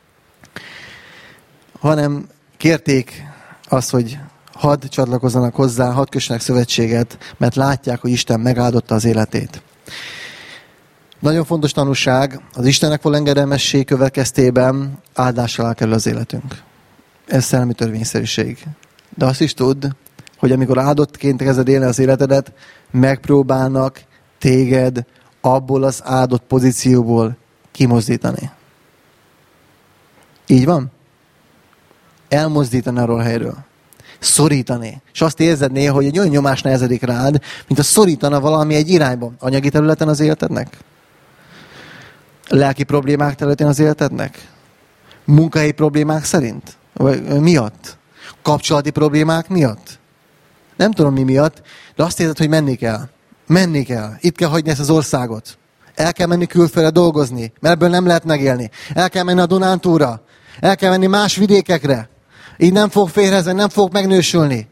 hanem kérték azt, hogy hadd csatlakozzanak hozzá, hadd kössenek szövetséget, mert látják, hogy Isten megáldotta az életét. Nagyon fontos tanúság, az Istennek való engedelmesség következtében áldás alá kerül az életünk. Ez szellemi törvényszerűség. De azt is tudd, hogy amikor áldottként kezded élni az életedet, megpróbálnak téged abból az áldott pozícióból kimozdítani. Így van? Elmozdítani arról a helyről. Szorítani. És azt érzed néha, hogy egy olyan nyomás nehezedik rád, mint a szorítana valami egy irányba. Anyagi területen az életednek? Lelki problémák területén az életednek? Munkahelyi problémák szerint? Vagy miatt? Kapcsolati problémák miatt? Nem tudom mi miatt, de azt érzed, hogy menni kell. Menni kell. Itt kell hagyni ezt az országot. El kell menni külföldre dolgozni, mert ebből nem lehet megélni. El kell menni a Dunántúlra. El kell menni más vidékekre. Így nem fog férhezni, nem fog megnősülni.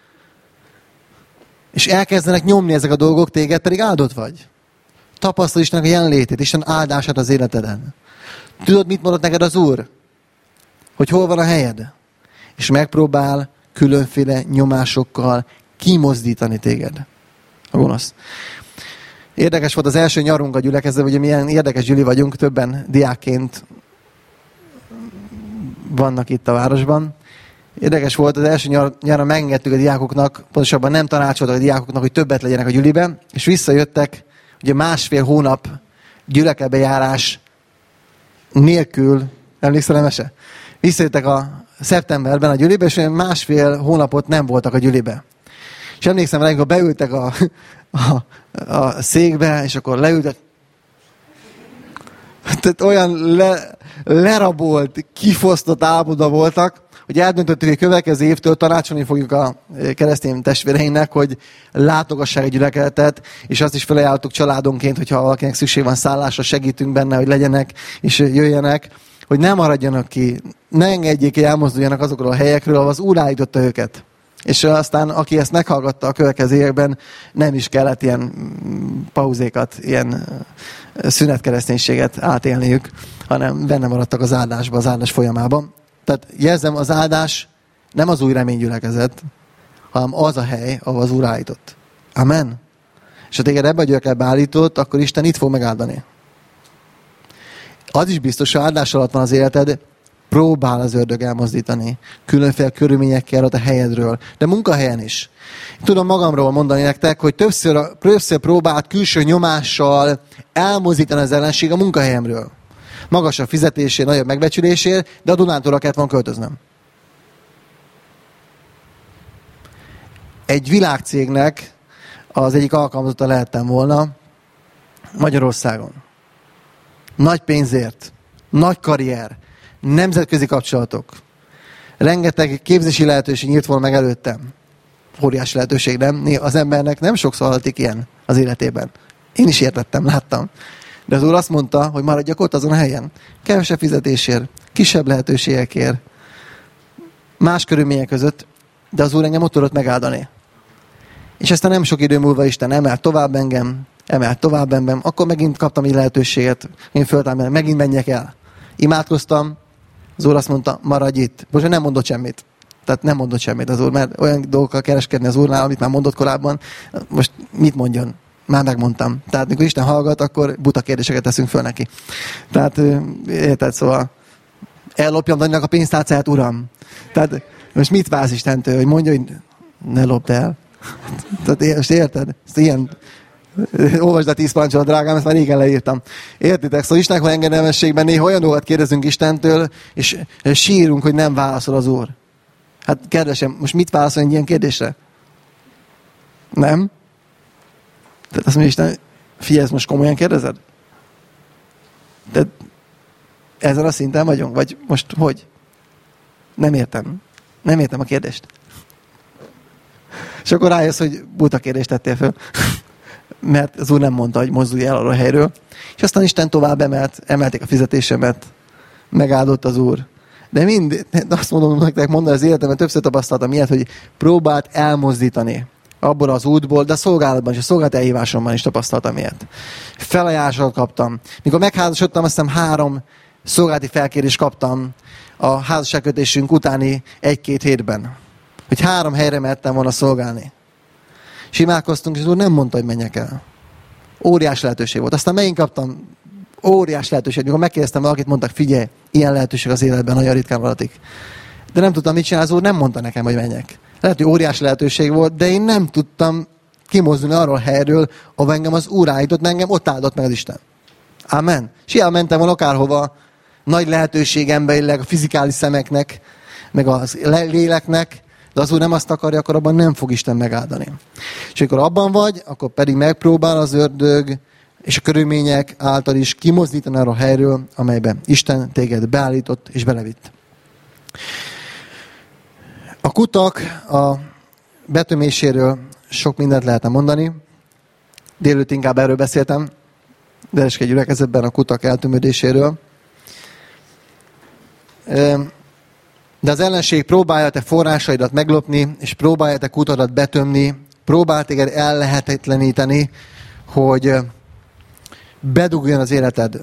És elkezdenek nyomni ezek a dolgok, téged pedig áldott vagy. Tapasztal Istennek a jelenlétét, Isten áldását az életeden. Tudod, mit mondott neked az Úr? Hogy hol van a helyed? És megpróbál különféle nyomásokkal kimozdítani téged. A gonosz. Érdekes volt az első nyarunk a gyülekezetben, ugye milyen érdekes gyüli vagyunk, többen diákként vannak itt a városban. Érdekes volt, az első nyáron megengedtük a diákoknak, pontosabban nem tanácsoltak a diákoknak, hogy többet legyenek a gyüliben, és visszajöttek, ugye 1,5 hónap gyülekebejárás nélkül, emlékszel Mese? Visszajöttek a szeptemberben a gyülibe, és 1,5 hónapot nem voltak a gyülibe. És emlékszem rá, amikor beültek a székbe, és akkor leültek. Tehát olyan lerabolt, kifosztott állapotban voltak, hogy eldöntöttük, hogy következő évtől tanácsolni fogjuk a keresztény testvéreinknek, hogy látogassák egy gyülekezetet, és azt is felajánlottuk családonként, hogyha valakinek szükség van szállásra, segítünk benne, hogy legyenek és jöjjenek, hogy ne maradjanak ki, ne engedjék, hogy elmozduljanak azokról a helyekről, ahol az Úr állította őket. És aztán, aki ezt meghallgatta a következő években, nem is kellett ilyen pauzékat, ilyen szünetkereszténységet átélniük, hanem benne maradtak az áldásba, az áldás folyamában. Tehát jelzem, az áldás nem az új reménygyülekezet, hanem az a hely, ahol az Úr állított. Amen. És ha téged ebbe a gyülekezetbe állított, akkor Isten itt fog megáldani. Az is biztos, hogy áldás alatt van az életed, próbál az ördög elmozdítani. Különféle körülményekkel ott a helyedről. De munkahelyen is. Tudom magamról mondani nektek, hogy többször próbált külső nyomással elmozdítani az ellenség a munkahelyemről. Magasabb fizetésért, nagyobb megbecsülésért, de a Dunántúlra kellett volna költöznöm. Egy világcégnek az egyik alkalmazotta lehettem volna Magyarországon. Nagy pénzért, nagy karrier, nemzetközi kapcsolatok. Rengeteg képzési lehetőség nyílt volna meg előttem. Óriási lehetőség, nem? Az embernek nem sokszor halatik ilyen az életében. Én is értettem, láttam. De az Úr azt mondta, hogy maradjak ott azon a helyen. Kevesebb fizetésért, kisebb lehetőségekért, más körülmények között, de az Úr engem ott tudott megáldani. És aztán nem sok idő múlva Isten emelt tovább engem, akkor megint kaptam egy lehetőséget, én föltálltam, megint menjek el. Imádkoztam, az Úr azt mondta, maradj itt. Most nem mondott semmit. Tehát nem mondott semmit az Úr, mert olyan dolgokkal kereskedni az Úrnál, amit már mondott korábban. Most mit mondjon? Már megmondtam. Tehát mikor Isten hallgat, akkor buta kérdéseket teszünk föl neki. Tehát érted, szóval ellopjam Daninak a pénztárcáját, Uram. Tehát most mit vársz Istentől, hogy mondja, hogy ne lopd el? Tehát most érted? Ezt ilyen... Olvasd a 10 parancsolatot, drágám, ezt már régen leírtam. Értitek? Szóval Istennek van engedelmességben, néha olyan dolgokat kérdezünk Istentől, és sírunk, hogy nem válaszol az Úr. Hát kedvesem, most mit válaszol egy ilyen kérdésre? Nem? Tehát azt mondja Isten, figyelj, ezt most komolyan kérdezed? De ezen a szinten vagyunk? Vagy most hogy? Nem értem. Nem értem a kérdést. És akkor rájössz, hogy buta kérdést tettél föl. Mert az Úr nem mondta, hogy mozdulj el arra a helyről. És aztán Isten tovább emelték a fizetésemet, megáldott az Úr. De azt mondom nektek, mondani az életemben, többször tapasztaltam ilyet, hogy próbált elmozdítani abból az útból, de a szolgálatban és a szolgálat elhívásomban is tapasztaltam ilyet. Felajánlásokat kaptam. Mikor megházasodtam, azt hiszem 3 szolgálati felkérést kaptam a házasságkötésünk utáni 1-2 hétben. Hogy 3 helyre mehettem volna szolgálni. És imádkoztunk, és az Úr nem mondta, hogy menjek el. Óriás lehetőség volt. Aztán megint kaptam óriás lehetőség. Mikor megkérdeztem valakit, mondtak, figyelj, ilyen lehetőség az életben nagyon ritkán valatik. De nem tudtam, mit csinál, az Úr nem mondta nekem, hogy menjek. Lehet, hogy óriás lehetőség volt, de én nem tudtam kimozdulni arról a helyről, ahol engem az Úr állított, mert engem ott áldott meg az Isten. Amen. És ilyen mentem volna akárhova, nagy lehetőség emberileg, a fizikális szemeknek, meg a léleknek, de az Úr nem azt akarja, akkor abban nem fog Isten megáldani. És amikor abban vagy, akkor pedig megpróbál az ördög és a körülmények által is kimozdítani arra a helyről, amelybe Isten téged beállított és belevitt. A kutak a betöméséről sok mindent lehetne mondani. Délőtt inkább erről beszéltem, de egy gyülekezetben a kutak eltömödéséről. De az ellenség próbálja te forrásaidat meglopni, és próbálja te kutadat betömni, próbál téged ellehetetleníteni, hogy bedugjon az életed.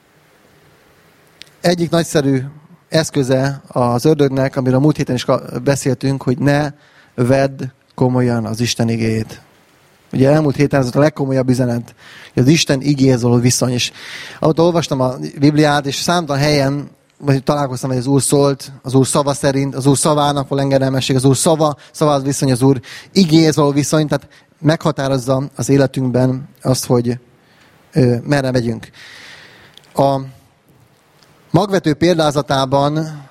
Egyik nagyszerű eszköze az ördögnek, amiről a múlt héten is beszéltünk, hogy ne vedd komolyan az Isten igéjét. Ugye elmúlt héten ez a legkomolyabb üzenet, hogy az Isten igéhez való viszony. És ahol olvastam a Bibliát, és számtalan helyen vagy találkoztam, hogy az Úr szólt, az Úr szava szerint, az Úr szavának való engedelmesség, az Úr szavához viszony, az Úr igéhez való viszony, tehát meghatározza az életünkben azt, hogy merre megyünk. A magvető példázatában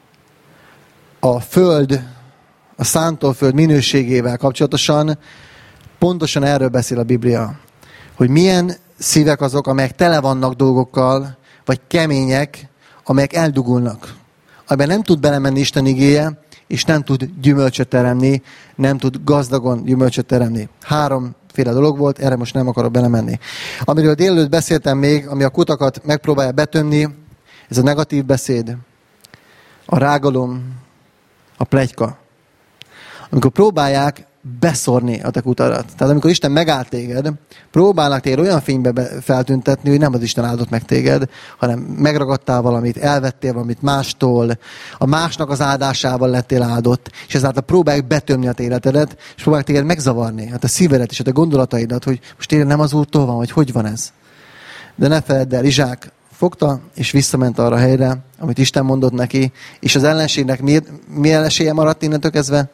a föld, a szántóföld minőségével kapcsolatosan pontosan erről beszél a Biblia, hogy milyen szívek azok, amelyek tele vannak dolgokkal, vagy kemények, amelyek eldugulnak. Amiben nem tud belemenni Isten igéje, és nem tud gyümölcsöt teremni, nem tud gazdagon gyümölcsöt teremni. 3 dolog volt, erre most nem akarok belemenni. Amiről délelőtt beszéltem még, ami a kutakat megpróbálja betömni, ez a negatív beszéd, a rágalom, a pletyka. Amikor próbálják beszorni a te kutadat. Tehát amikor Isten megállt téged, próbálnak téged olyan fénybe feltüntetni, hogy nem az Isten áldott meg téged, hanem megragadtál valamit, elvettél valamit mástól, a másnak az áldásával lettél áldott, és ezáltal próbálják betömni a te életedet, és próbálják téged megzavarni, hát a szívedet és a te gondolataidat, hogy most tényleg nem az Úrtól van, vagy hogy van ez. De ne feledd el, Izsák fogta, és visszament arra a helyre, amit Isten mondott neki, és az ellenségnek milyen esélye maradt innentől kezdve?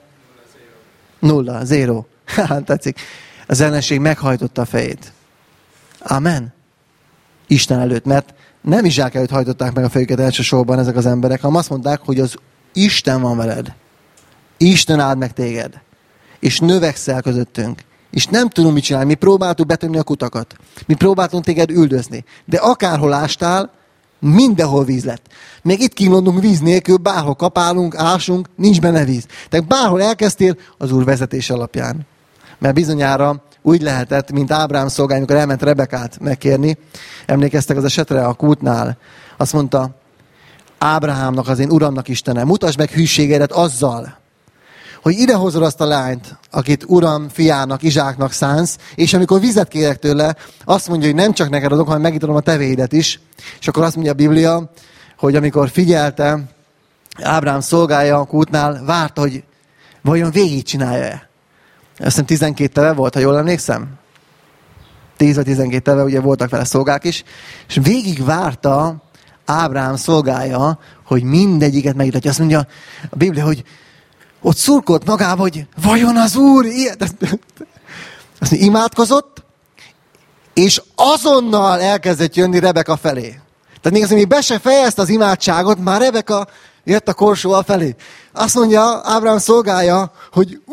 0, 0. Tetszik. Az ellenség meghajtotta a fejét. Amen. Isten előtt, mert nem Izsák előtt hajtották meg a fejüket elsősorban ezek az emberek, hanem azt mondták, hogy az Isten van veled. Isten áld meg téged. És növekszel közöttünk. És nem tudunk mit csinálni. Mi próbáltuk betömni a kutakat. Mi próbáltunk téged üldözni. De akárhol ástál, mindenhol víz lett. Még itt kínlódunk víz nélkül, bárhol kapálunk, ásunk, nincs benne víz. Tehát bárhol elkezdtél, az Úr vezetése alapján. Mert bizonyára úgy lehetett, mint Ábrám szolgály, amikor elment Rebekát megkérni. Emlékeztek az esetre a kútnál. Azt mondta, Ábrahámnak, az én uramnak Istene, mutasd meg hűségedet azzal, hogy idehozod azt a lányt, akit uram fiának, Izsáknak szánsz, és amikor vizet kérek tőle, azt mondja, hogy nem csak neked adok, hanem megítanom a tevéidet is. És akkor azt mondja a Biblia, hogy amikor figyelte, Ábrám szolgája a kútnál, várta, hogy vajon végig csinálja-e. Azt hiszem 12 teve volt, ha jól emlékszem. 10 vagy 12 teve, ugye voltak vele szolgák is. És végig várta Ábrám szolgája, hogy mindegyiket megítatja. Azt mondja a Biblia, hogy ott szurkolt magába, hogy vajon az Úr ilyet? Azt mondja, imádkozott, és azonnal elkezdett jönni Rebeka felé. Tehát még még be se fejezte az imádságot, már Rebeka jött a korsóval felé. Azt mondja Ábrám szolgája, hogy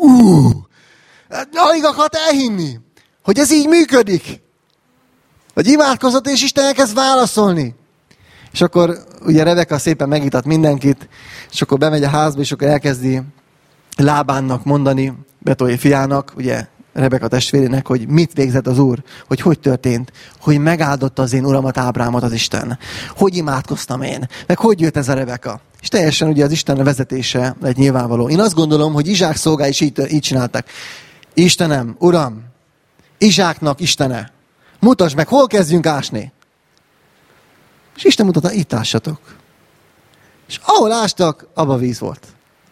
alig akart elhinni, hogy ez így működik. Hogy imádkozott, és Isten elkezd válaszolni. És akkor ugye Rebeka szépen megítat mindenkit, és akkor bemegy a házba, és akkor elkezdi Lábánnak mondani, Betuel fiának, ugye Rebeka testvérének, hogy mit végzett az Úr, hogy történt, hogy megáldotta az én uramat, Ábrámot az Isten, hogy imádkoztam én, meg hogy jött ez a Rebeka. És teljesen ugye az Isten vezetése egy nyilvánvaló. Én azt gondolom, hogy Izsák szolgái is így csináltak. Istenem, Uram, Izsáknak Istene, mutasd meg, hol kezdjünk ásni. És Isten mutatta, itt ássatok. És ahol ástak, abba víz volt.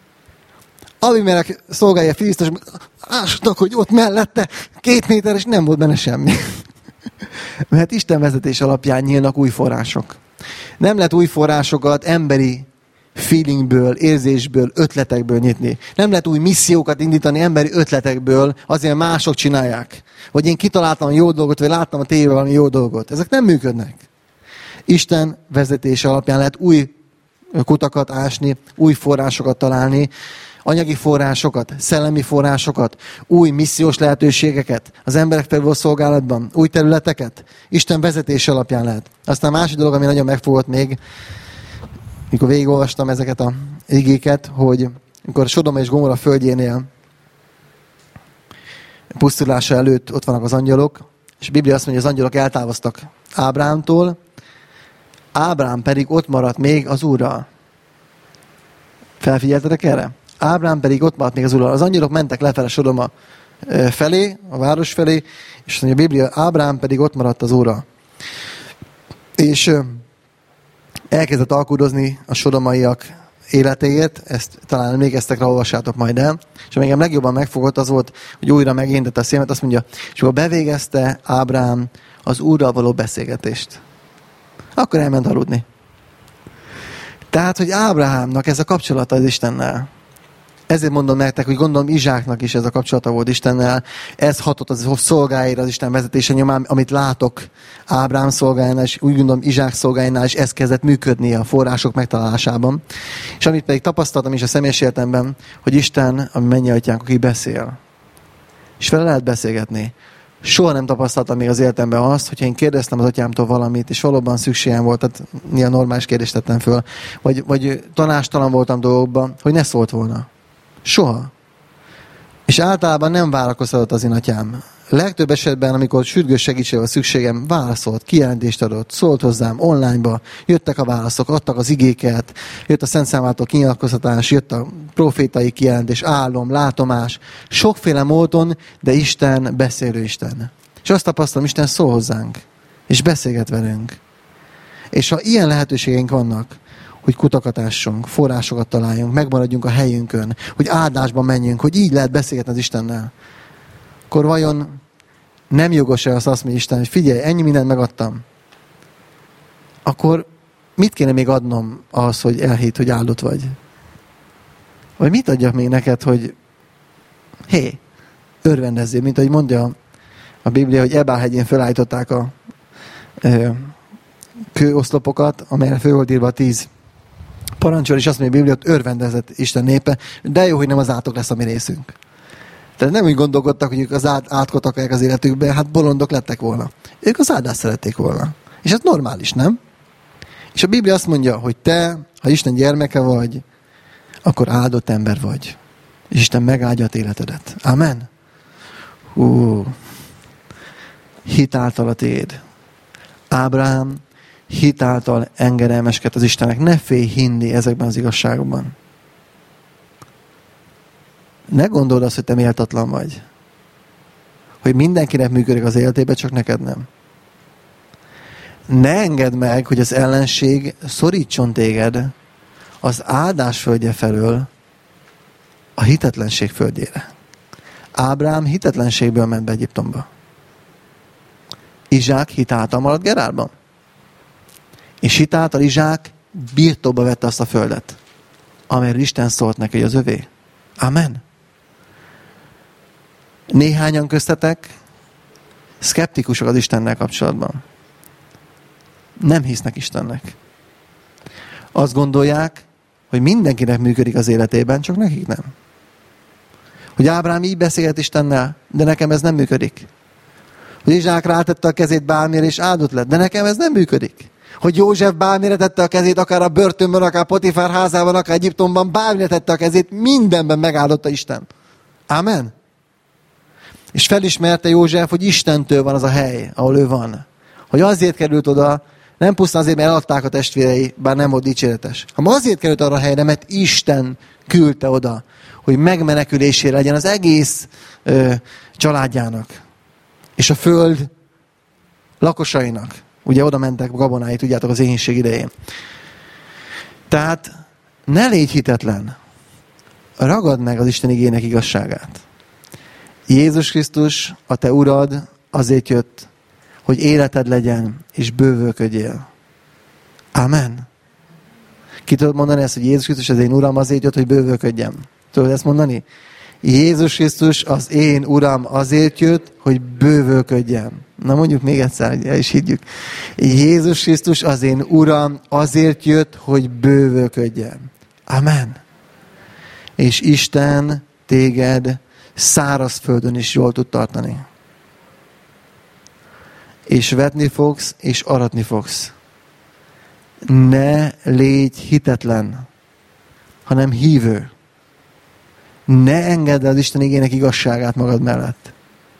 Abimelek szolgálja Filisztus, ástak, hogy ott mellette 2 méter, és nem volt benne semmi. Mert Isten vezetés alapján nyílnak új források. Nem lehet új forrásokat emberi feelingből, érzésből, ötletekből nyitni. Nem lehet új missziókat indítani emberi ötletekből, azért mások csinálják. Vagy én kitaláltam a jó dolgot, vagy láttam a tévében valami jó dolgot. Ezek nem működnek. Isten vezetése alapján lehet új kutakat ásni, új forrásokat találni, anyagi forrásokat, szellemi forrásokat, új missziós lehetőségeket az emberek felül szolgálatban, új területeket, Isten vezetése alapján lehet. Aztán a másik dolog, ami nagyon megfogott még, mikor végigolvastam ezeket a igéket, hogy amikor Sodoma és Gomorra földjénél pusztulása előtt ott vannak az angyalok, és a Biblia azt mondja, hogy az angyalok eltávoztak Ábrámtól, Ábrám pedig ott maradt még az Úrral. Felfigyeltetek erre? Ábrám pedig ott maradt még az Úrral. Az angyalok mentek lefele Sodoma felé, a város felé, és azt mondja a Biblia, Ábrám pedig ott maradt az Úrral. És elkezdett alkudozni a sodomaiak életéért, ezt talán emlékeztek rá, olvassátok majd el, és ami engem legjobban megfogott, az volt, hogy újra megérintette a szívemet, azt mondja, és akkor bevégezte Ábrám az Úrral való beszélgetést. Akkor elment aludni. Tehát, hogy Ábrahámnak ez a kapcsolata az Istennel. Ezért mondom nektek, hogy gondolom Izsáknak is ez a kapcsolata volt Istennel. Ez hatott az szolgáira az Isten vezetése nyomán, amit látok Ábrám szolgájánál, és úgy gondolom Izsák szolgájánál, és ez kezdett működni a források megtalálásában. És amit pedig tapasztaltam is a személyes életemben, hogy Isten, ami mennyei atyánk, aki beszél. És vele lehet beszélgetni. Soha nem tapasztaltam még az életemben azt, hogyha én kérdeztem az atyámtól valamit, és valóban szükségem volt, tehát milyen normális kérdést tettem föl, vagy tanástalan voltam dolgokban, hogy ne szólt volna. Soha. És általában nem várakoztatott az én atyám. Legtöbb esetben, amikor sürgős segítségre volt szükségem, válaszolt, kijelentést adott, szólt hozzám onlineba, jöttek a válaszok, adtak az igéket, jött a Szent Számától kinyilatkoztatás, jött a profétai kijelentés, álom, látomás, sokféle módon, de Isten beszélő Isten. És azt tapasztalom, Isten szól hozzánk, és beszélget velünk. És ha ilyen lehetőségeink vannak, hogy kutakatássunk, forrásokat találjunk, megmaradjunk a helyünkön, hogy áldásba menjünk, hogy így lehet beszélgetni az Istennel, akkor vajon nem jogos-e azt mondja Isten, hogy figyelj, ennyi mindent megadtam, akkor mit kéne még adnom ahhoz, hogy elhitt, hogy áldott vagy? Vagy mit adjak még neked, hogy örvendezzél, mint ahogy mondja a Biblia, hogy Ebál hegyén felállították a kőoszlopokat, amelyre föl volt írva a 10 parancsol, és azt mondja a Biblia, hogy örvendezett Isten népe, de jó, hogy nem az átok lesz a mi részünk. Tehát nem úgy gondolkodtak, hogy ők az átkot akarják az életükbe, hát bolondok lettek volna. Ők az áldást szerették volna. És ez normális, nem? És a Biblia azt mondja, hogy te, ha Isten gyermeke vagy, akkor áldott ember vagy. És Isten megáldja a életedet. Amen? Hit által a tiéd. Ábrahám hit által engedelmeskedett az Istennek. Ne félj hinni ezekben az igazságokban. Ne gondold azt, hogy te méltatlan vagy. Hogy mindenkinek működik az életében, csak neked nem. Ne engedd meg, hogy az ellenség szorítson téged az áldás földje felől a hitetlenség földjére. Ábrám hitetlenségből ment be Egyiptomba. Izsák hitáltal maradt Gerárban. És hitáltal Izsák birtokba vette azt a földet, amelyről Isten szólt neki, hogy az övé. Amen. Néhányan köztetek szkeptikusok az Istennel kapcsolatban. Nem hisznek Istennek. Azt gondolják, hogy mindenkinek működik az életében, csak nekik nem. Hogy Ábrám így beszélhet Istennel, de nekem ez nem működik. Hogy Izsák rátette a kezét bálmére, és áldott lett, de nekem ez nem működik. Hogy József bálmire tette a kezét, akár a börtönben, akár Potifár házában, akár Egyiptomban, bálmire tette a kezét, mindenben megáldotta Isten. Amen. És felismerte József, hogy Istentől van az a hely, ahol ő van. Hogy azért került oda, nem pusztán azért, mert eladták a testvérei, bár nem volt dicséretes. Hanem azért került arra a helyre, mert Isten küldte oda, hogy megmenekülésére legyen az egész családjának. És a föld lakosainak. Ugye oda mentek gabonái, tudjátok, az éhínség idején. Tehát ne légy hitetlen. Ragad meg az Isten igének igazságát. Jézus Krisztus, a te urad, azért jött, hogy életed legyen, és bővölködjél. Amen. Ki tudod mondani ezt, hogy Jézus Krisztus az én uram, azért jött, hogy bővölködjem? Tudod ezt mondani? Jézus Krisztus az én uram azért jött, hogy bővölködjem. Na mondjuk még egyszer, el is higgyük. Jézus Krisztus az én uram azért jött, hogy bővölködjem. Amen. És Isten téged szárazföldön is jól tud tartani. És vetni fogsz, és aratni fogsz. Ne légy hitetlen, hanem hívő. Ne engedd el az Isten igének igazságát magad mellett.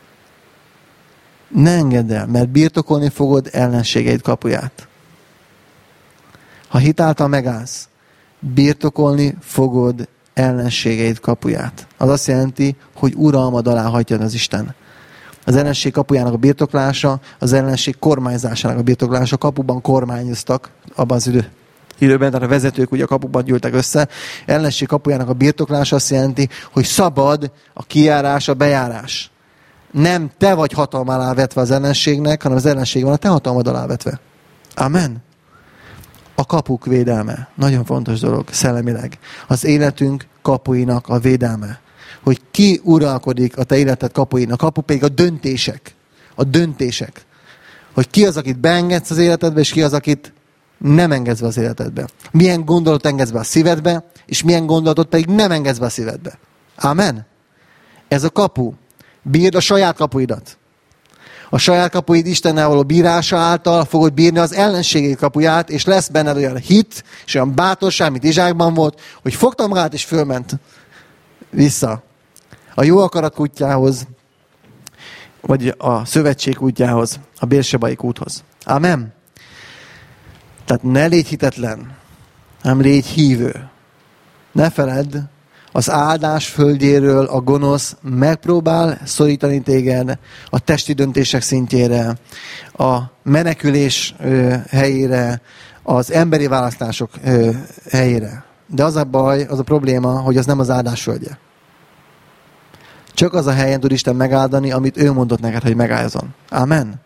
Ne engedd el, mert birtokolni fogod ellenségeid kapuját. Ha hitáltal megállsz, birtokolni fogod ellenségeid kapuját. Az azt jelenti, hogy uralmad alá hagyjad az Isten. Az ellenség kapujának a birtoklása, az ellenség kormányzásának a birtoklása. Kapuban kormányoztak abban az időben, tehát a vezetők ugye a kapuban gyűltek össze. Ellenség kapujának a birtoklása azt jelenti, hogy szabad a kijárás, a bejárás. Nem te vagy hatalma alá vetve az ellenségnek, hanem az ellenség van a te hatalmad alá vetve. Amen. A kapuk védelme. Nagyon fontos dolog szellemileg. Az életünk kapuinak a védelme. Hogy ki uralkodik a te életed kapuin. A kapu pedig a döntések. A döntések. Hogy ki az, akit beengedsz az életedbe, és ki az, akit nem engedsz be az életedbe. Milyen gondolatot engedsz be a szívedbe, és milyen gondolatot pedig nem engedsz be a szívedbe. Amen. Ez a kapu. Bírd a saját kapuidat. A saját kapuid Istennel való bírása által fogod bírni az ellenséged kapuját, és lesz benned olyan hit, és olyan bátorság, mint Izsákban volt, hogy fogta magát, és fölment vissza a jó akarat útjához, vagy a szövetség útjához, a Bérsebai úthoz. Amen. Tehát ne légy hitetlen, hanem légy hívő. Ne feledd, az áldás földjéről a gonosz megpróbál szorítani téged a testi döntések szintjére, a menekülés helyére, az emberi választások helyére. De az a baj, az a probléma, hogy az nem az áldás földje. Csak az a helyen tud Isten megáldani, amit ő mondott neked, hogy megáldjon. Amen.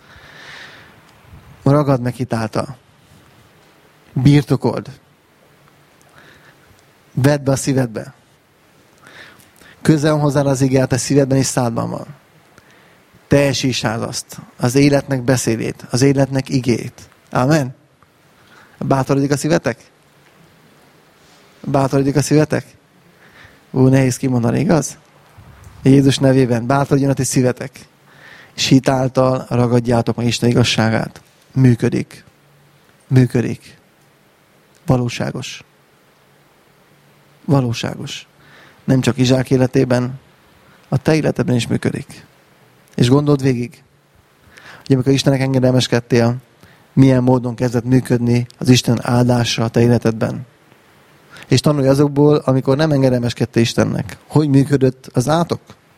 Ragad meg hitáltal. Birtokold. Vedd be a szívedbe. Közel van hozzá az ige, a szívedben és szádban van. Teljesíts azt. Az életnek beszédét, az életnek igét. Amen. Bátorodik a szívetek? Bátorodik a szívetek? Nehéz kimondani, igaz? Jézus nevében bátorodjon a ti szívetek. És hitáltal ragadjátok meg Isten igazságát. Működik. Működik. Valóságos. Valóságos. Nem csak Izsák életében, a te életedben is működik. És gondold végig, hogy amikor Istennek engedelmeskedtél, milyen módon kezdett működni az Isten áldása a te életedben. És tanulj azokból, amikor nem engedelmeskedtél Istennek. Hogy működött az átok?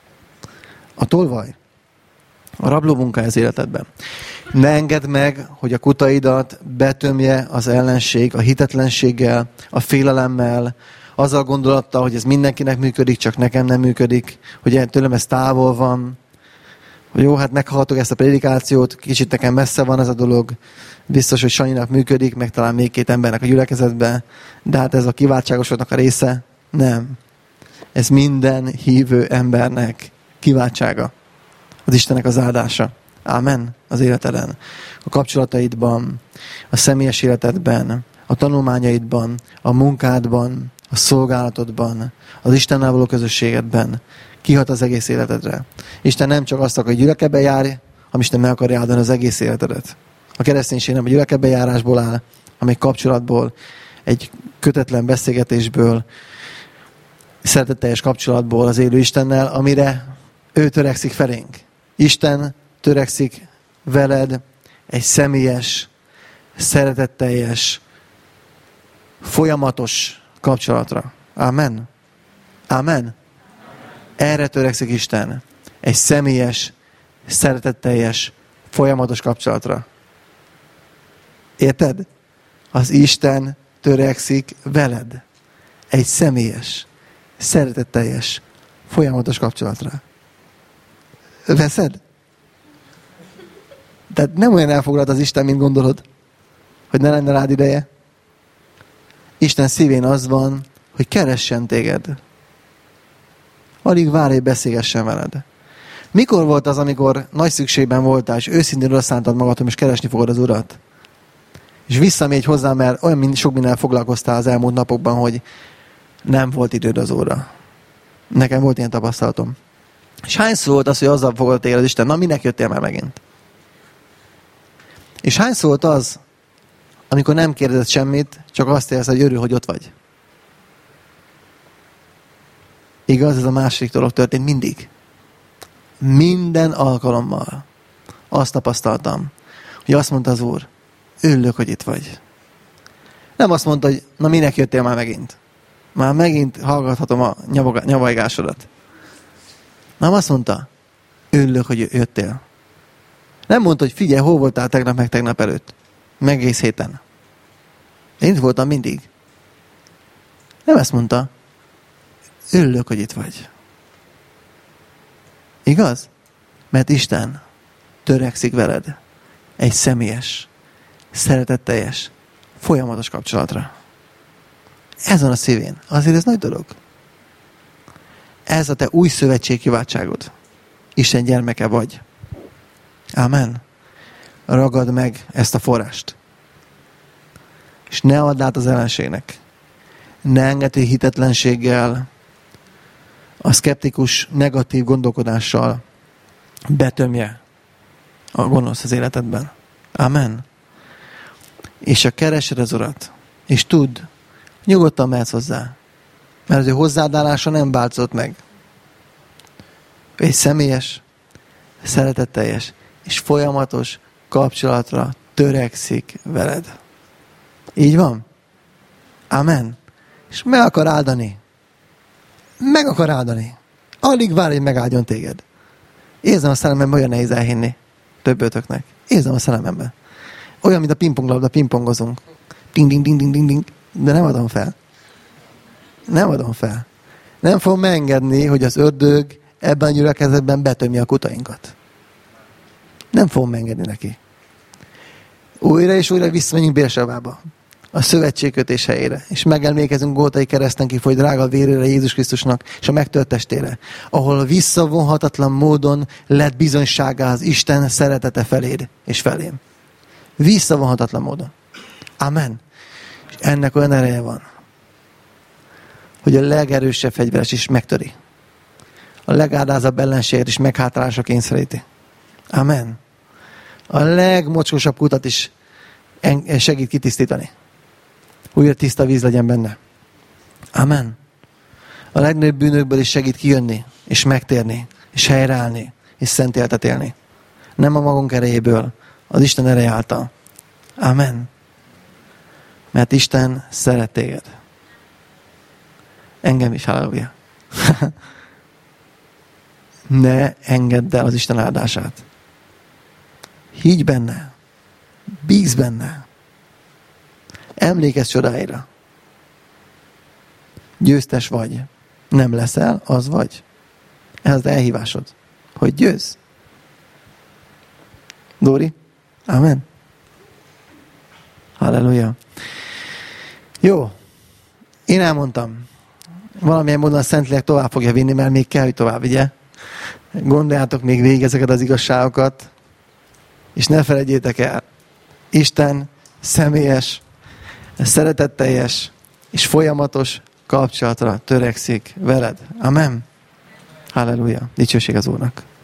A tolvaj? A rablómunkája az életedben. Ne engedd meg, hogy a kutaidat betömje az ellenség a hitetlenséggel, a félelemmel, azzal a gondolattal, hogy ez mindenkinek működik, csak nekem nem működik, hogy tőlem ez távol van, hogy jó, hát meghallgatok ezt a prédikációt, kicsit nekem messze van ez a dolog, biztos, hogy Sanyinak működik, meg talán még 2 embernek a gyülekezetben, de hát ez a kiváltságosodnak a része. Nem. Ez minden hívő embernek kiváltsága. Az Istennek az áldása. Ámen. Az életeden. A kapcsolataidban, a személyes életedben, a tanulmányaidban, a munkádban, a szolgálatodban, az Istennel való közösségedben kihat az egész életedre. Isten nem csak azt akar, hogy gyülekezbe járj, hanem Isten meg akarja áldani az egész életedet. A kereszténység nem a gyülekezbe járásból áll, hanem egy kapcsolatból, egy kötetlen beszélgetésből, szeretetteljes kapcsolatból az élő Istennel, amire ő törekszik felénk. Isten törekszik veled egy személyes, szeretetteljes, folyamatos kapcsolatra. Amen. Amen. Erre törekszik Isten. Egy személyes, szeretetteljes, folyamatos kapcsolatra. Érted? Az Isten törekszik veled. Egy személyes, szeretetteljes, folyamatos kapcsolatra. Veszed? Tehát nem olyan elfoglalt az Isten, mint gondolod, hogy ne lenne rád ideje. Isten szívén az van, hogy keressen téged. Alig várj, hogy beszélgessen veled. Mikor volt az, amikor nagy szükségben voltál, és őszintén odaszántad magad, hogy most keresni fogod az Urat? És visszamégy hozzá, mert olyan sok minden foglalkoztál az elmúlt napokban, hogy nem volt időd az Úrra. Nekem volt ilyen tapasztalatom. És hányszor volt az, hogy azzal fogod téged az Isten, na minek jöttél már megint? És hányszor volt az, amikor nem kérdezett semmit, csak azt érzed, hogy örül, hogy ott vagy? Igaz, ez a második dolog történt mindig. Minden alkalommal azt tapasztaltam, hogy azt mondta az Úr, örülök, hogy itt vagy. Nem azt mondta, hogy na minek jöttél már megint? Már megint hallgathatom a nyavajgásodat. Nem azt mondta, örülök, hogy jöttél. Nem mondta, hogy figyelj, hol voltál tegnap meg tegnap előtt. Meg egész héten. Én itt voltam mindig. Nem ezt mondta. Örülök, hogy itt vagy. Igaz? Mert Isten törekszik veled egy személyes, szeretetteljes, folyamatos kapcsolatra. Ez van a szívén. Azért ez nagy dolog. Ez a te új szövetség kiváltságod. Isten gyermeke vagy. Amen. Ragad meg ezt a forrást. És ne add át az ellenségnek. Ne engedd, hogy hitetlenséggel, a szkeptikus, negatív gondolkodással betömje a gonosz az életedben. Amen. És ha keresed az Urat, és tudd, nyugodtan mehetsz hozzá. Mert az ő hozzáállása nem változott meg. Egy személyes, szeretetteljes és folyamatos kapcsolatra törekszik veled. Így van? Amen. És meg akar áldani. Meg akar áldani. Alig vár, hogy megáldjon téged. Érzem a szellememben, olyan nehéz elhinni többötöknek. Érzem a szellememben. Olyan, mint a pingponglabda, pingpongozunk. Ding, ding, ding, ding, ding, ding. De nem adom fel. Nem adom fel. Nem fogom megengedni, hogy az ördög ebben a gyülekezetben betömje a kutainkat. Nem fogom megengedni neki. Újra és újra visszamegyünk Bérsabába. A szövetségkötés helyére. És megemlékezünk Gólgothai kereszten kifolyt drága vérére Jézus Krisztusnak, és a megtört testére. Ahol visszavonhatatlan módon lett bizonysággá az Isten szeretete feléd és felém. Visszavonhatatlan módon. Amen. És ennek olyan ereje van, hogy a legerősebb fegyveres is megtöri. A legáldázabb ellenséget is meghátrálásra kényszeríti. Amen. A legmocskosabb kutat is segít kitisztítani. Újra tiszta víz legyen benne. Amen. A legnagyobb bűnökből is segít kijönni, és megtérni, és helyreállni, és szent életet élni. Nem a magunk erejéből, az Isten ereje által. Amen. Mert Isten szeret téged. Engem is, halleluja. Ne engedd el az Isten áldását. Higgy benne. Bízz benne. Emlékezz csodáira. Győztes vagy. Nem leszel, az vagy. Ez az elhívásod. Hogy győzz. Dóri? Amen. Halleluja. Jó. Én elmondtam. Valamilyen módon a Szentlélek tovább fogja vinni, mert még kell, hogy tovább vigye. Gondoljátok még végig ezeket az igazságokat, és ne felejtjétek el. Isten személyes, szeretetteljes és folyamatos kapcsolatra törekszik veled. Amen. Halleluja. Dicsőség az Úrnak.